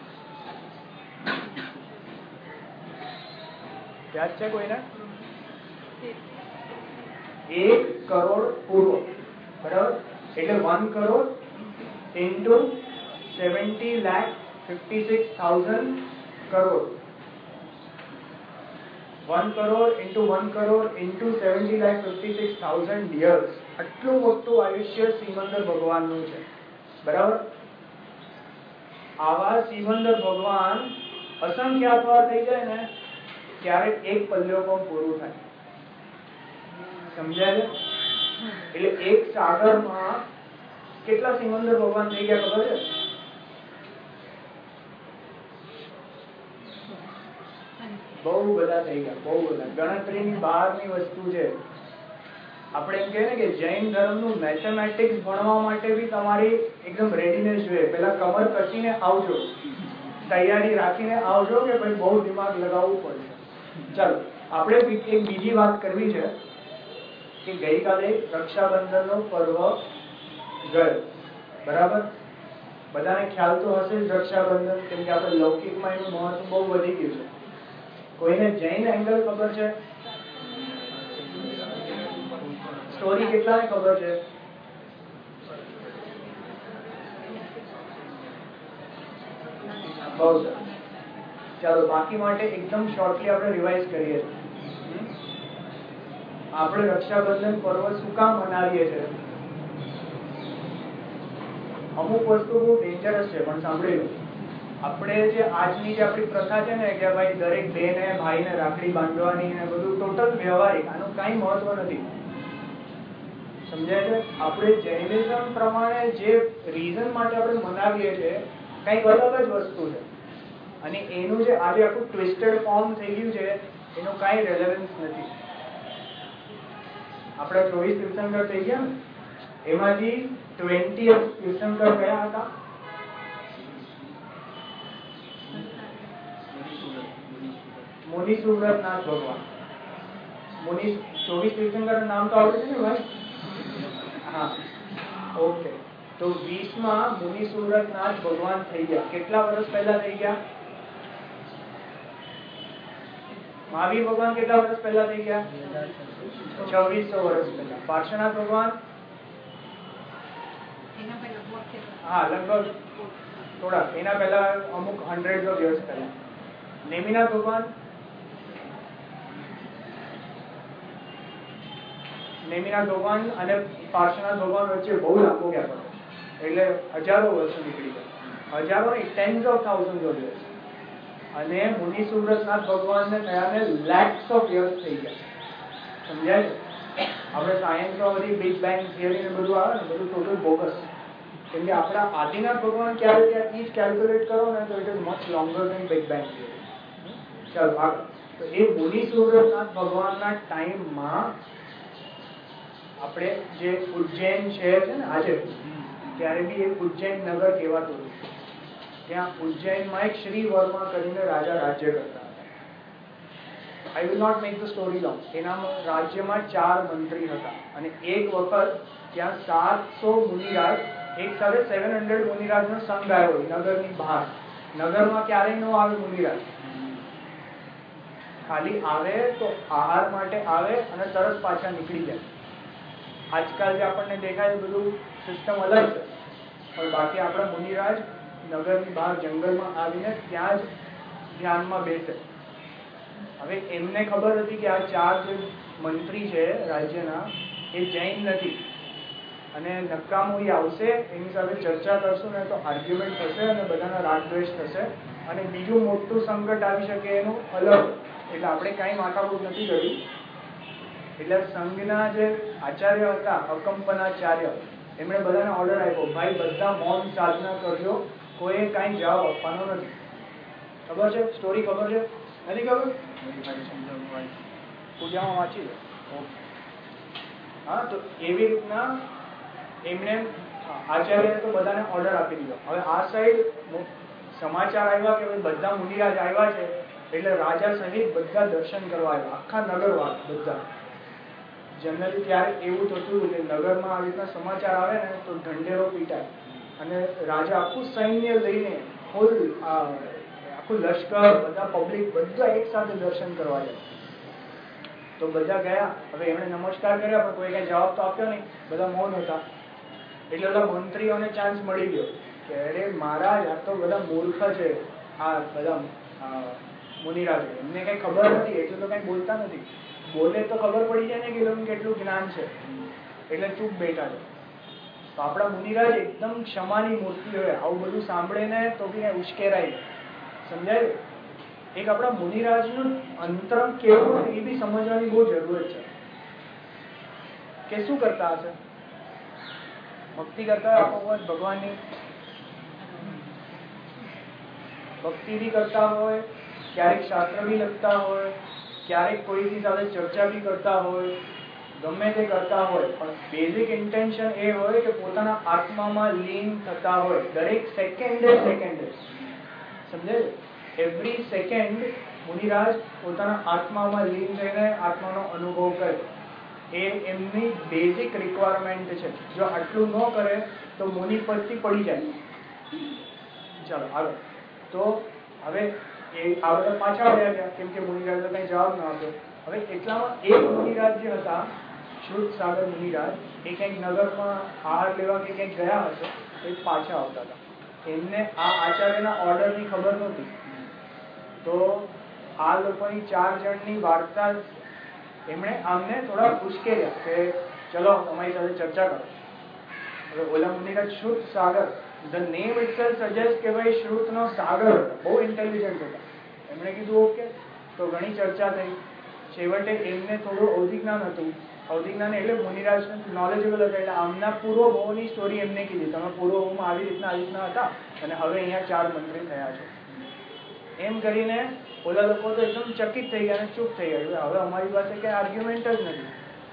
યાદ છે કોઈને? 1 કરોડ પૂર્વ. બરાબર? એટલે 1 crore into 70,56,000 crore. 1 crore into 1 crore into 70,56,000 years. આટલું મોટું આયુષ્ય સિમંદર ભગવાનનું છે. બરાબર? આવા સિમંદર ભગવાન અસંખ્યાત વાર થઈ જાય ને ત્યારે એક પલ્યોકોણ પૂરું થાય. સમજાય? એટલે એક સાગરમાં કેટલા સિમંદર ભગવાન થઈ ગયા ખબર છે? બહુ બધા થઈ ગયા, બહુ બધા. ગણતરીની બહારની વસ્તુ છે. આપણે એમ કહીએ ને કે જૈન ધર્મનું મેથેમેટિક્સ ભણવા માટે બી તમારી એકદમ રેડીનેસ જોઈએ. પેલા કમર કસીને આવજો, તૈયારી રાખીને આવજો કે ભાઈ બહુ દિમાગ લગાવવું પડશે. ચાલો, આપણે એક બીજી વાત કરવી છે કે ગઈકાલે રક્ષાબંધનનો પર્વ ગયો. બરાબર? બધાને ખ્યાલ તો હશે જ રક્ષાબંધન, કેમ કે આપણે લૌકિકમાં એનું મહત્વ બહુ વધી ગયું છે. કોઈને જૈન એંગલ ખબર છે? સ્ટોરી કેટલાને ખબર છે? બહુ સરસ. ચાલો બાકી માટે એકદમ શોર્ટલી આપણે રિવાઇઝ કરીએ. આપણે રક્ષાબંધન પર્વ શું કામ મનાવીએ છીએ? અમુક વસ્તુ બહુ ડેન્જરસ છે, પણ સાંભળી લો. આપણે જે આજની જે આપણી પ્રથા છે ને કે ભાઈ દરેક બેને ભાઈને રાખડી બાંધવાની ને બધું ટોટલ વ્યવહારિક, આનું કઈ મહત્વ નથી. સમજાય છે? આપણે જૈનિઝમ પ્રમાણે જે રીઝન માટે આપણે મનાવીએ છીએ કંઈક અલગ જ વસ્તુ છે, અને એનું જે આજે આખું ટ્વિસ્ટેડ ફોર્મ થઈ ગયું છે એનું કાંઈ રેલેવન્સ નથી. આપણા 24 તીર્થંકર થઈ ગયા ને, એમાંથી 20 તીર્થંકર કયા હતા? મુનિ સુવ્રતનાથ ભગવાન. મુનિ 24 તીર્થંકર નામ તો આવડે છે ને ભાઈ? હા, ઓકે. તો 20માં મુનિ સુવ્રતનાથ ભગવાન થઈ ગયા. કેટલા વર્ષ પહેલા થઈ ગયા? મહાવીર ભગવાન કેટલા વર્ષ પહેલા થઈ ગયા? 2600 વર્ષ પહેલા. પાર્શ્વનાથ ભગવાન હા લગભગ થોડા એના પહેલા અમુક હંડ્રેડ ઓફ યર્સ પહેલા. નેમિનાથ ભગવાન અને પાર્શ્વનાથ ભગવાન વચ્ચે બહુ લાંબો ગેપ હતો, એટલે હજારો વર્ષો નીકળી ગયા. હજારો નહીં, tens of thousand of years. અને મુનિ સુવ્રતનાથ ભગવાનને થયાને લેક્સ ઓફ યર્સ થઈ ગયા. સમજાય છે? આપણે સાયન્સમાં બધી બિગ બેંગ થિયરી ને બધું આવે ને, બધું ટોટલ બોગસ. કેમ કે આપણા આદિનાથ ભગવાન ક્યારે ત્યાં ઈ જ કેલ્ક્યુલેટ કરો ને તો it is much longer than big bang theory. ચાલો આગળ. તો એ મુનિ સુવ્રતનાથ ભગવાનના ટાઈમમાં આપણે જે ઉજ્જૈન શહેર છે ને આજે, ત્યારે બી એક ઉજ્જૈન નગર કહેવાતું હતું. ત્યાં ઉજ્જૈનમાં એક શ્રી વર્મા કરીને રાજા રાજ્ય કરતા હતા. I will not make the story long. એના રાજ્યમાં 4 મંત્રી હતા, અને એક વખત ત્યાં 700 મુનિરાજ એક સાથે 700 મુનિરાજનો સંઘ આવ્યો નગરની બહાર. નગરમાં ક્યારેય ન આવે મુનિરાજ, ખાલી આવે તો આહાર માટે આવે અને તરત પાછા નીકળી જાય. આજકાલ જે આપણને દેખાય બધું સિસ્ટમ અલગ છે, પણ બાકી આપણા મુનિરાજ નગરની બહાર જંગલમાં આવીને ત્યાં જ ધ્યાનમાં બેસે. હવે એમને ખબર હતી કે આ 4 જે મંત્રી છે રાજ્યના એ જૈન નથી, અને નકામો આવશે એની સાથે ચર્ચા કરશું ને તો આર્ગ્યુમેન્ટ થશે અને બધાના રાગદ્વેષ થશે, અને બીજું મોટું સંકટ આવી શકે એનું અલગ. એટલે આપણે કાંઈ માથાકૂટ નથી કરી. એટલે સંઘના જે આચાર્ય હતા અકંપનાચાર્ય, એમણે બધાને ઓર્ડર આપ્યો, ભાઈ બધા મૌન સાધના કરજો, કોઈ કાંઈ જવાબ આપવાનો નથી. ખબર છે? સ્ટોરી ખબર છે? નથી ખબર? પૂજામાં વાંચી લો. હા, તો એવી રીતના એમણે આચાર્યને તો બધાને ઓર્ડર આપી દીધો. હવે આ સાઈડ સમાચાર આવ્યા કે બધા મુનિરાજ આવ્યા છે, એટલે રાજા સહિત બધા દર્શન કરવા આવ્યા, આખા નગરવાળ બધા. જનરલી ત્યારે એવું થતું કે નગરમાં આવી રીતના સમાચાર આવે ને તો ઢંઢેરો પીટાય, અને રાજા આખું સૈન્ય લઈને ફૂલ આખું લશ્કર બધા પબ્લિક બધા એક સાથે દર્શન કરવા જાય. તો બધા ગયા. હવે એમણે નમસ્કાર કર્યા પણ કોઈ કઈ જવાબ તો આપ્યો નહીં, બધા મૌન હતા. એટલે બધા મંત્રીઓને ચાન્સ મળી ગયો કે અરે મહારાજ આ તો બધા મૂર્ખ છે, આ બધા મુનિરાજ, એમને કઈ ખબર નથી એટલે તો કઈ બોલતા નથી. બોલે તો ખબર પડી જાય ને કે એનું કેટલું જ્ઞાન છે, એટલે ચૂપ બેઠા છે. તો આપણા મુનિરાજ એકદમ ક્ષમાની મૂર્તિ હોય, આવું બધું સાંભળે ને તો બી ઉશ્કેરાય. સમજાય? એક આપણા મુનિરાજનું અંતરંગ કેવું એ બી સમજવાની બહુ જરૂરત છે. કે શું કરતા હશે? ભક્તિ કરતા હોય ભગવાનની, ભક્તિ બી કરતા હોય, ક્યારેક શાસ્ત્ર બી લખતા હોય, ક્યારેક કોઈની સાથે ચર્ચા બી કરતા હોય, ગમે તે કરતા હોય, પણ બેઝિક ઇન્ટેન્શન એ હોય કે પોતાના આત્મામાં લીન થતા હોય દરેક સેકન્ડે. સમજે? એવરી સેકન્ડ મુનિરાજ પોતાના આત્મામાં લીન થઈને આત્માનો અનુભવ કરે, એ એમની બેઝિક રિક્વાયરમેન્ટ છે. જો આટલું ન કરે તો મુનિ પદથી પડી જાય. ચાલો આગળ. તો હવે એ આ બધા પાછા વળ્યા ગયા, કેમ કે મુનિરાજ કઈ જવાબ ન આપ્યો. હવે એટલામાં એક મુનિરાજ જે હતા, શુદ્ધ સાગર મુનિરાજ, એ કંઈક નગરમાં આહાર લેવા કે કંઈક ગયા હશે, એ પાછા આવતા હતા. એમને આ આચાર્યના ઓર્ડરની ખબર નહોતી. તો આ લોકોની 4 જણની વાર્તા એમણે આમને થોડા ઉશ્કેર્યા કે ચલો તમારી સાથે ચર્ચા કરો. હવે ઓલા Muniraj Shrut Sagar, the name itself suggest કે ભાઈ શ્રુતનો સાગર, બહુ ઇન્ટેલિજન્ટ હતા. એમણે કીધું ઓકે. તો ઘણી ચર્ચા થઈ. છેવટે એમને થોડું અવધિજ્ઞાન હતું. અવધિજ્ઞાન એટલે મુનિરાજ નોલેજેબલ હતા, એટલે આમના પૂર્વભવોની સ્ટોરી એમને કીધી. તમે પૂર્વભવમાં આવી રીતના હતા અને હવે અહીંયા 4 મંત્રી થયા છે. એમ કરીને ઓલા લોકો તો એકદમ ચકિત થઈ ગયા અને ચૂપ થઈ ગયા. હવે અમારી પાસે કઈ આર્ગ્યુમેન્ટ જ નથી,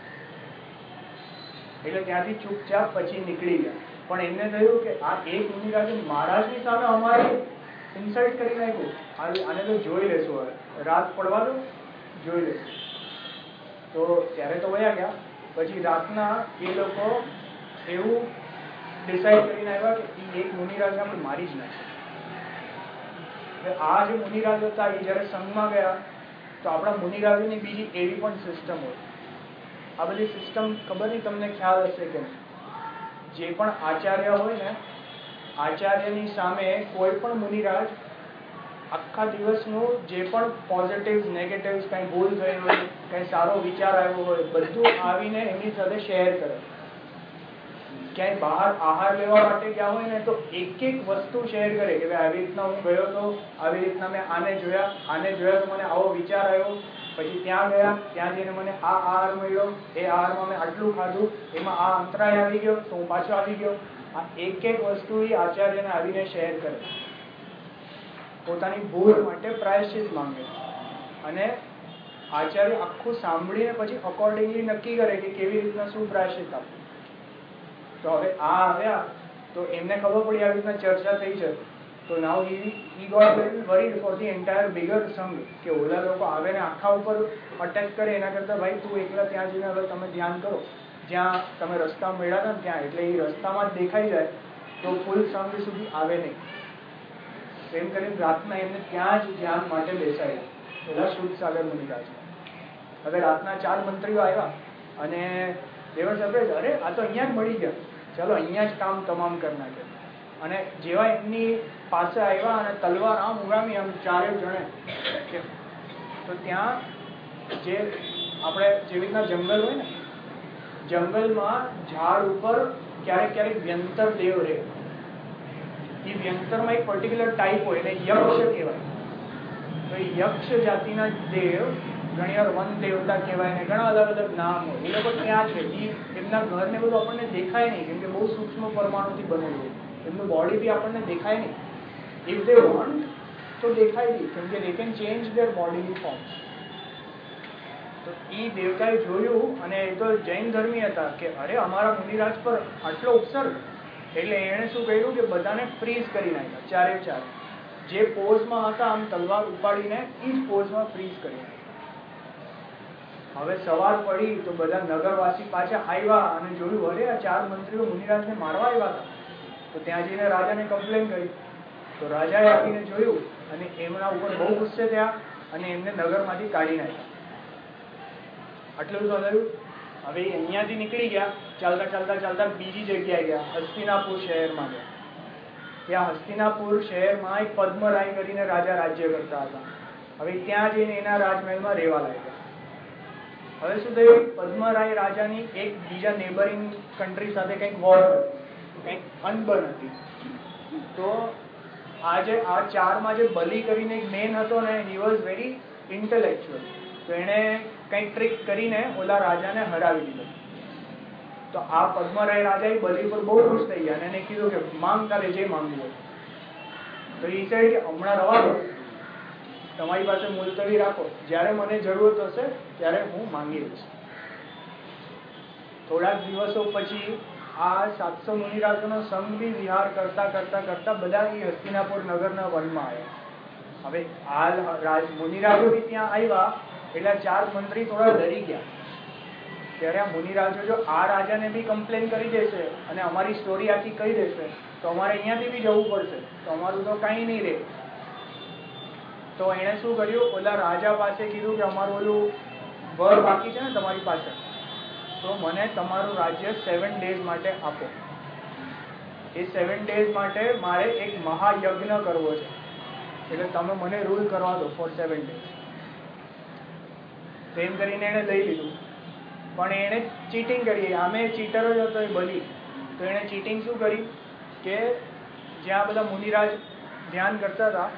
એટલે ત્યાંથી ચૂપચાપ પછી નીકળી ગયા. પણ એમને થયું કે આ એક મુનિરાજે મહારાજની સામે અમારે ઇન્સલ્ટ કરી નાખ્યું, આને તો જોઈ લેશું, હવે રાત પડવા દો, જોઈ લેશું. તો ત્યારે તો વયા ગયા. પછી રાતના એ લોકો એવું ડિસાઈડ કરીને આવ્યા કે એક મુનિરાજને આપણે મારી જ નાખીએ. આ જે મુનિરાજ હતા એ જયારે સંઘમાં ગયા તો આપણા મુનિરાજોની બીજી એવી પણ સિસ્ટમ હોય. આ બધી સિસ્ટમ ખબર નહીં તમને ખ્યાલ હશે કે જે પણ આચાર્ય હોય ને, આચાર્યની સામે કોઈ પણ મુનિરાજ આખા દિવસનું જે પણ પોઝિટિવ્સ નેગેટિવ્સ, કઈ ભૂલ થઈ હોય, કઈ સારો વિચાર આવ્યો હોય, બધું આવીને એમની સાથે શેર કરે. ક્યાંય બહાર આહાર લેવા માટે ગયા હોય ને તો એક એક વસ્તુ શેર કરે કે ભાઈ આવી રીતના હું ગયો હતો, આવી રીતના મેં આને જોયા તો મને આવો વિચાર આવ્યો, પછી ત્યાં ગયા, ત્યાં જઈને મને આ આહાર મળ્યો, એ આહારમાં મેં આટલું ખાધું, એમાં આ અંતરાય આવી ગયો તો હું પાછો આવી ગયો. આ એક એક વસ્તુ એ આચાર્યને આવીને શેર કરે, પોતાની ભૂલ માટે પ્રાયશ્ચિત માંગે. અને આચાર્ય આખું સાંભળીને પછી અકોર્ડિંગલી નક્કી કરે કે કેવી રીતના શું પ્રાયશ્ચિત આપવું. તો હવે આ આવ્યા તો એમને ખબર પડી આવી રીતના ચર્ચા થઈ છે. તો નાઉ he got very worried for the entire bigger સંઘ કે ઓલા લોકો આવે ને આખા ઉપર અટેક કરે, એના કરતા ભાઈ તું એકલા ત્યાં જઈને હવે તમે ધ્યાન કરો, જ્યાં તમે રસ્તા મળ્યા હતા ને ત્યાં, એટલે એ રસ્તામાં જ દેખાઈ જાય તો ફૂલ સંઘ સુધી આવે નહીં. એમ કરીને રાતના એમને ત્યાં જ ધ્યાન માટે બેસાડ્યા, ઓલા શુદ્ધસાગર મુનિરાજ. હવે રાતના 4 મંત્રીઓ આવ્યા અને દેવર સરપ્રાઈઝ, અરે આ તો અહીંયા જ મળી ગયા, ચાલો અહીંયા જ કામ તમામ કરી નાખે. અને જેવા એમની પાસે આવ્યા અને તલવાર આમ ઉગામી, આમ 4 જણે, તો ત્યાં જે આપણે જેવી રીતના જંગલ હોય ને, જંગલમાં ઝાડ ઉપર ક્યારેક ક્યારેક વ્યંતર દેવ રહે. એ વ્યંતરમાં એક પર્ટિક્યુલર ટાઈપ હોય, એને યક્ષ કહેવાય. તો એ યક્ષ જાતિના દેવ ઘણીવાર વન દેવતા કહેવાય ને, ઘણા અલગ અલગ નામ હોય. એ લોકો ત્યાં છે. એમના ઘરને બધું આપણને દેખાય નહીં, કેમ કે બહુ સૂક્ષ્મ પરમાણુથી બનેલું હોય. એમનું બોડી બી આપણને દેખાય નહીં. ઇફ દે વોન્ટ તો દેખાય નહીં, કેમ કે દે કેન ચેન્જ ધેર બોડીની ફોર્મ્સ. તો એ દેવતાએ જોયું અને એ તો જૈન ધર્મી હતા કે અરે અમારા મુનિરાજ પર આટલો ઉપસર્ગ, એટલે એણે શું કર્યું કે બધાને ફ્રીઝ કરી નાખ્યા, 4 જે પોઝમાં હતા આમ તલવાર ઉપાડીને એ જ પોઝમાં ફ્રીઝ કરી નાખ્યા. હવે સવાર પડી તો બધા નગરવાસી પાછા આવ્યા અને જોયું અરે આ 4 મંત્રીઓ મુનિરાજને મારવા આવ્યા હતા. તો ત્યાં જઈને રાજાને કમ્પ્લેન કરી. તો રાજાએ આવીને જોયું અને એમના ઉપર બહુ ગુસ્સે થયા અને એમને નગરમાંથી કાઢી નાખ્યા. આટલું તો થયું. હવે અહીંયાથી નીકળી ગયા, ચાલતા ચાલતા ચાલતા બીજી જગ્યાએ ગયા, હસ્તિનાપુર શહેરમાં ગયા. ત્યાં હસ્તિનાપુર શહેરમાં એક પદ્મરાય કરીને રાજા રાજ્ય કરતા હતા. હવે ત્યાં જઈને એના રાજમહેલમાં રહેવા લાગ્યા. હવે શું થયું, પદ્મરાય રાજાની એક બીજા નેબરિંગ કન્ટ્રી સાથે કંઈક વોર, કંઈક અનબન હતી. તો આ 4માં જે બલી કરીને એક મેન હતો ને, હી વોઝ વેરી ઇન્ટેલેક્ચ્યુઅલ. તો એણે કંઈક ટ્રીક કરીને ઓલા રાજાને હરાવી દીધો. તો આ પદ્મરાય રાજા એ બલી પર બહુ ખુશ થઈ ગયા અને એને કીધું કે માંગ તારે જે માંગવું હોય. તો એ સાઈડ કે હમણાં રવા દો, તમારી પાસે મુલતવી રાખો, જ્યારે મને જરૂરત હશે ત્યારે હું માંગી લઈશ. થોડાક દિવસો પછી આ 700 મુનિરાજોનો સંઘ બી વિહાર કરતા કરતા કરતા બધા એ હસ્તિનાપુર નગરના વનમાં આવ્યા. હવે આ મુનિરાજો બી ત્યાં આવ્યા એટલે 4 મંત્રી થોડા ડરી ગયા. ત્યારે આ મુનિરાજો જો આ રાજાને બી કમ્પ્લેન કરી દેશે અને અમારી સ્ટોરી આખી કહી દેશે તો અમારે અહીંયાથી બી જવું પડશે, તો અમારું તો કાંઈ નહીં રહે. તો એણે શું કર્યું, ઓલા રાજા પાસે કીધું કે અમારું ઓલું વર બાકી છે ને તમારી પાસે, તો મને તમારું રાજ્ય 7 days માટે આપો. એ 7 days માટે મારે એક મહાયજ્ઞ કરવો છે, એટલે તમે મને રૂલ કરવા દો ફોર 7 days. તો એમ કરીને એને લઈ લીધું, પણ એને ચીટિંગ કરી. આમે ચીટર જ હતો એ બલી. તો એને ચીટિંગ શું કરી કે જ્યાં બધા મુનિરાજ ધ્યાન કરતા હતા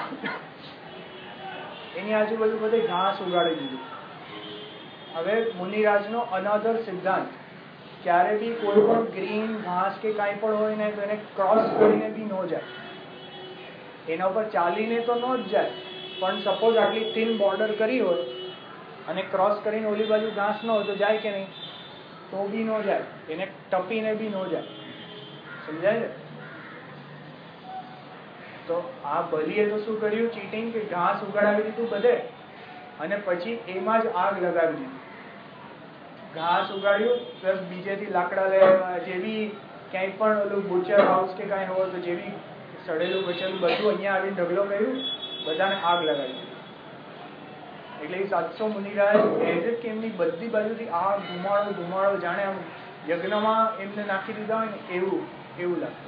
એની આજુબાજુ બધે ઘાસ ઉગાડી દીધું. હવે મુનિરાજનો અનધર સિદ્ધાંત, ક્યારે બી કોઈ પણ ગ્રીન ઘાસ કે કાંઈ પણ હોય ને તો એને ક્રોસ કરીને બી ન જાય, એના ઉપર ચાલીને તો ન જ જાય, પણ સપોઝ આટલી થીન બોર્ડર કરી હોય અને ક્રોસ કરીને ઓલી બાજુ ઘાસ ન હોય તો જાય કે નહીં? તો બી ન જાય, એને ટપીને બી ન જાય. સમજાય છે? તો આ બલીએ તો શું કર્યું ચીટિંગ, કે ઘાસ ઉગાડાવી દીધું બધે અને પછી એમાં જ આગ લગાવી દીધી. ઘાસ ઉગાડ્યું પ્લસ બીજેથી લાકડા લેવા, જે બી ક્યાંય પણ ઓલું બુચર હાઉસ કે કાંઈ હોય તો જે બી સડેલું બચેલું બધું અહીંયા આવીને ઢગલો કર્યું, બધાને આગ લગાવી. એટલે એ 700 મુનિરાજ એઝ ઇટ કે એમની બધી બાજુથી આગ, ધુમાડો ધુમાડો, જાણે આમ યજ્ઞમાં એમને નાખી દીધા હોય ને એવું લાગતું.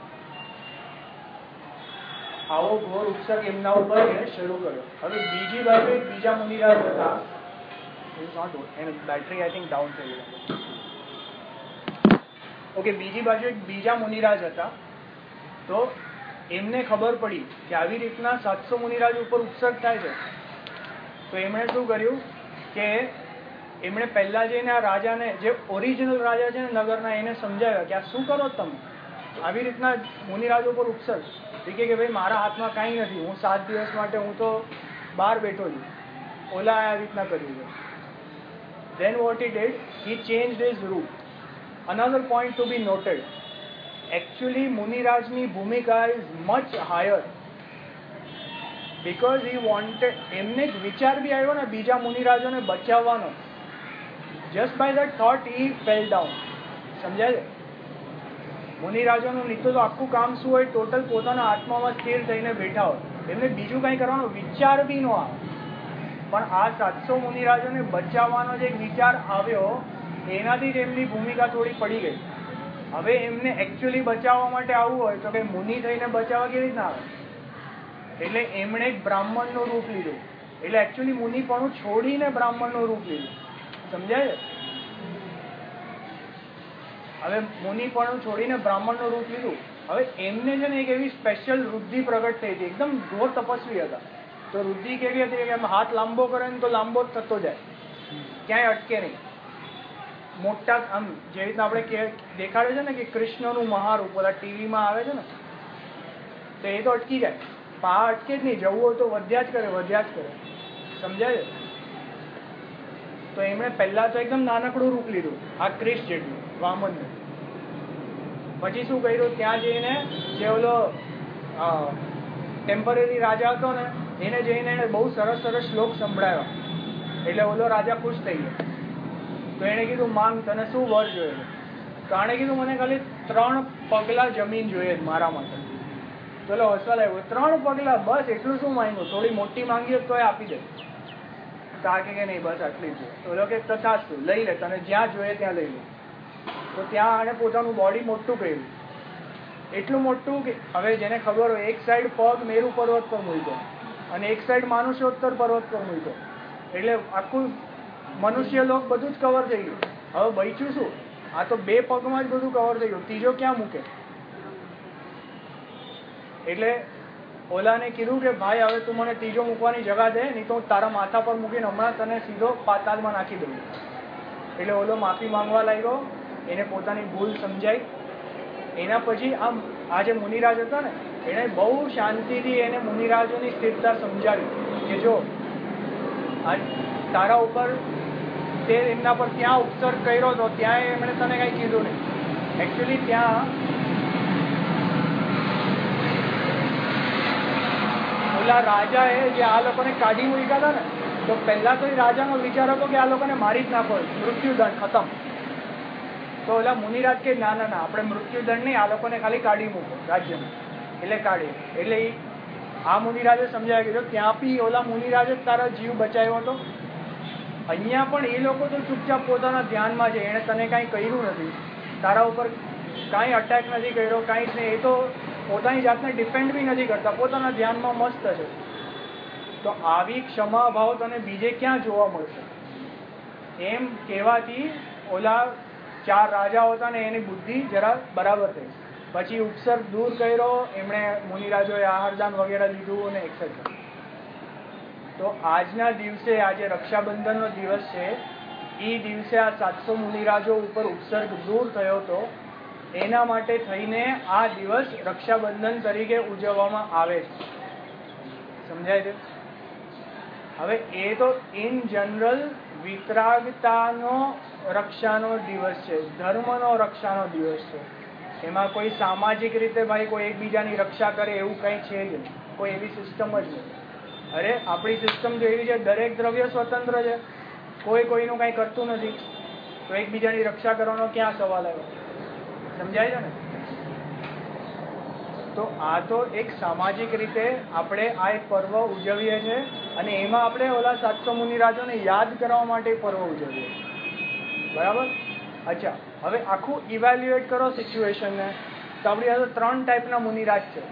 આવો ઘોર ઉત્સર્ગ એમના ઉપર એને શરૂ કર્યો. હવે બીજી બાજુ એક બીજા મુનિરાજ હતા, બેટરી આઈ થિંક ડાઉન થઈ ગઈ. ઓકે, બીજી બાજુ એક બીજા મુનિરાજ હતા. તો એમને ખબર પડી કે આવી રીતના 700 મુનિરાજ ઉપર ઉત્સર્ગ થાય છે. તો એમણે શું કર્યું કે એમણે પહેલા જઈને આ રાજાને, જે ઓરિજિનલ રાજા છે ને નગરના, એને સમજાવ્યા કે આ શું કરો તમે, આવી રીતના મુનિરાજ ઉપર ઉત્સર્ગ. કે ભાઈ મારા હાથમાં કાંઈ નથી, હું 7 દિવસ માટે હું તો બહાર બેઠો છું. ઓલા આ રીતના કર્યું છે. Then what he did, he changed his route. Another point to be noted. Actually, Munirajની ભૂમિકા is much higher. Because he wanted, એમને જ વિચાર બી આવ્યો ને બીજા મુનિરાજોને બચાવવાનો. Just by that thought he fell down. સમજાય છે? મુનિરાજોનું નીચે તો આખું કામ શું હોય, ટોટલ પોતાના આત્મામાં સ્થિર થઈને બેઠા હોય, એમને બીજું કંઈ કરવાનો વિચાર બી ન આવે. પણ આ 700 મુનિરાજોને બચાવવાનો જે વિચાર આવ્યો એનાથી જ એમની ભૂમિકા થોડી પડી ગઈ. હવે એમને એકચ્યુઅલી બચાવવા માટે આવવું હોય તો કે મુનિ થઈને બચાવવા કેવી રીતના આવે? એટલે એમણે એક બ્રાહ્મણનું રૂપ લીધું. એટલે એકચ્યુઅલી મુનિપણું છોડીને બ્રાહ્મણનું રૂપ લીધું. સમજાય? હવે મુનિપણું છોડીને બ્રાહ્મણનું રૂપ લીધું. હવે એમને છે ને એક એવી સ્પેશિયલ વૃદ્ધિ પ્રગટ થઈ હતી. એકદમ ઘોર તપસ્વી હતા. તો વૃદ્ધિ કેવી હતી કે હાથ લાંબો કરે ને તો લાંબો જ થતો જાય, ક્યાંય અટકે નહીં. મોટા આમ જેવી રીતના આપણે દેખાડે છે ને કે કૃષ્ણનું મહારૂપ બધા ટીવીમાં આવે છે ને, તો એ તો અટકી જાય, પણ આ અટકે જ નહીં. જવું હોય તો વધ્યા જ કરે. સમજાય? તો એમણે પહેલા તો એકદમ નાનકડું રૂપ લીધું, આ ક્રિશ જેટલું, વામનનું. પછી શું કર્યું, ત્યાં જઈને જે ઓલો ટેમ્પરરી રાજા હતો ને એને જઈને એને બહુ સરસ શ્લોક સંભળાવ્યો. એટલે ઓલો રાજા ખુશ થઈ ગયો. તો એને કીધું માંગ, તને શું વર જોઈએ? તો આણે કીધું મને ખાલી 3 પગલા જમીન જોઈએ મારા માટે. તો ઓલો હસવા લાગ્યો, 3 પગલા બસ, એટલું શું માંગ્યું? થોડી મોટી માંગી તો એ આપી દે. તો આ કે નહીં, બસ આટલી જ. તો ઓલો કે તથાસ્તુ, લઈ લે, તને જ્યાં જોઈએ ત્યાં લઈ લે. તો ત્યાં આણે પોતાનું બોડી મોટું કર્યું, એટલું મોટું કે હવે જેને ખબર હોય, એક સાઈડ પગ મેરુ પર્વત પર મૂક્યો અને એક સાઈડ માનુષ્યોત્તર પર્વત પર મૂક્યો. એટલે આખું મનુષ્ય લોક બધું જ કવર થઈ ગયું. હવે બચ્યું શું? આ તો 2 પગમાં જ બધું કવર થઈ ગયું, ત્રીજો ક્યાં મૂકે? એટલે ઓલાને કીધું કે ભાઈ હવે તું મને ત્રીજો મૂકવાની જગા દે, નહીં તો હું તારા માથા પર મૂકીને હમણાં તને સીધો પાતાળમાં નાખી દઉં. એટલે ઓલો માફી માંગવા લાગ્યો, એને પોતાની ભૂલ સમજાઈ. એના પછી આ જે મુનિરાજ હતા ને એને બહુ શાંતિથી એને મુનિરાજોની સ્થિરતા સમજાવી કે જો આ તારા ઉપર તે એમના પર ત્યાં ઉપસર્ગ કર્યો હતો, ત્યાં એમણે તને કઈ કીધું નહીં. એકચ્યુઅલી ત્યાં ઓલા રાજાએ જે આ લોકોને કાઢી મૂક્યા હતા ને, તો પહેલા તો એ રાજાનો વિચાર હતો કે આ લોકોને મારી જ નાખો, મૃત્યુદંડ ખતમ. તો ઓલા મુનિરાજ કે ના, આપણે મૃત્યુદંડ નહીં, આ લોકોને ખાલી કાઢી મૂકો રાજ્યમાં. એટલે કાઢી. એટલે આ મુનિરાજે સમજાય કે જો ત્યાં બી ઓલા મુનિરાજે તારા જીવ બચાવ્યો હતો, અહીંયા પણ એ લોકો તો ચૂપચાપ પોતાના ધ્યાનમાં છે, એણે તને કાંઈ કર્યું નથી, તારા ઉપર કાંઈ અટેક નથી કર્યો, કાંઈ જ નહીં. એ તો પોતાની જાતને ડિપેન્ડ બી નથી કરતા, પોતાના ધ્યાનમાં મસ્ત છે. તો આવી ક્ષમા ભાવ તને બીજે ક્યાં જોવા મળશે? એમ કહેવાથી ઓલા 4 રાજાઓ હતા ને એની બુદ્ધિ જરા બરાબર થઈ. પછી ઉપસર્ગ દૂર કર્યો, એમણે મુનિરાજોએ આહારદાન વગેરે લીધું અને એક્સેટ્રા. તો આજના દિવસે, આજે રક્ષાબંધનનો દિવસ છે, એ દિવસે આ 700 મુનિરાજો ઉપર ઉપસર્ગ દૂર થયો હતો. એના માટે થઈને આ દિવસ રક્ષાબંધન તરીકે ઉજવવામાં આવે છે. સમજાય છે? હવે એ તો ઇન જનરલ વિતરાગતાનો રક્ષાનો દિવસ છે, ધર્મનો રક્ષાનો દિવસ છે. એમાં કોઈ સામાજિક રીતે ભાઈ કોઈ એકબીજાની રક્ષા કરે એવું કંઈ છે જ નહીં, કોઈ એવી સિસ્ટમ જ નહીં. અરે આપણી સિસ્ટમ તો એવી છે, દરેક દ્રવ્ય સ્વતંત્ર છે, કોઈ કોઈનું કંઈ કરતું નથી, તો એકબીજાની રક્ષા કરવાનો ક્યાં સવાલ આવ્યો? સમજાય છે ને? તો આ તો એક સામાજિક રીતે આપણે આ એક પર્વ ઉજવીએ છીએ, અને એમાં આપણે ઓલા 700 મુનિરાજોને યાદ કરવા માટે પર્વ ઉજવીએ છીએ. બરાબર? અચ્છા, હવે આખું ઇવેલ્યુએટ કરો સિચ્યુએશનને. તો આપણી પાસે 3 ટાઈપના મુનિરાજ છે.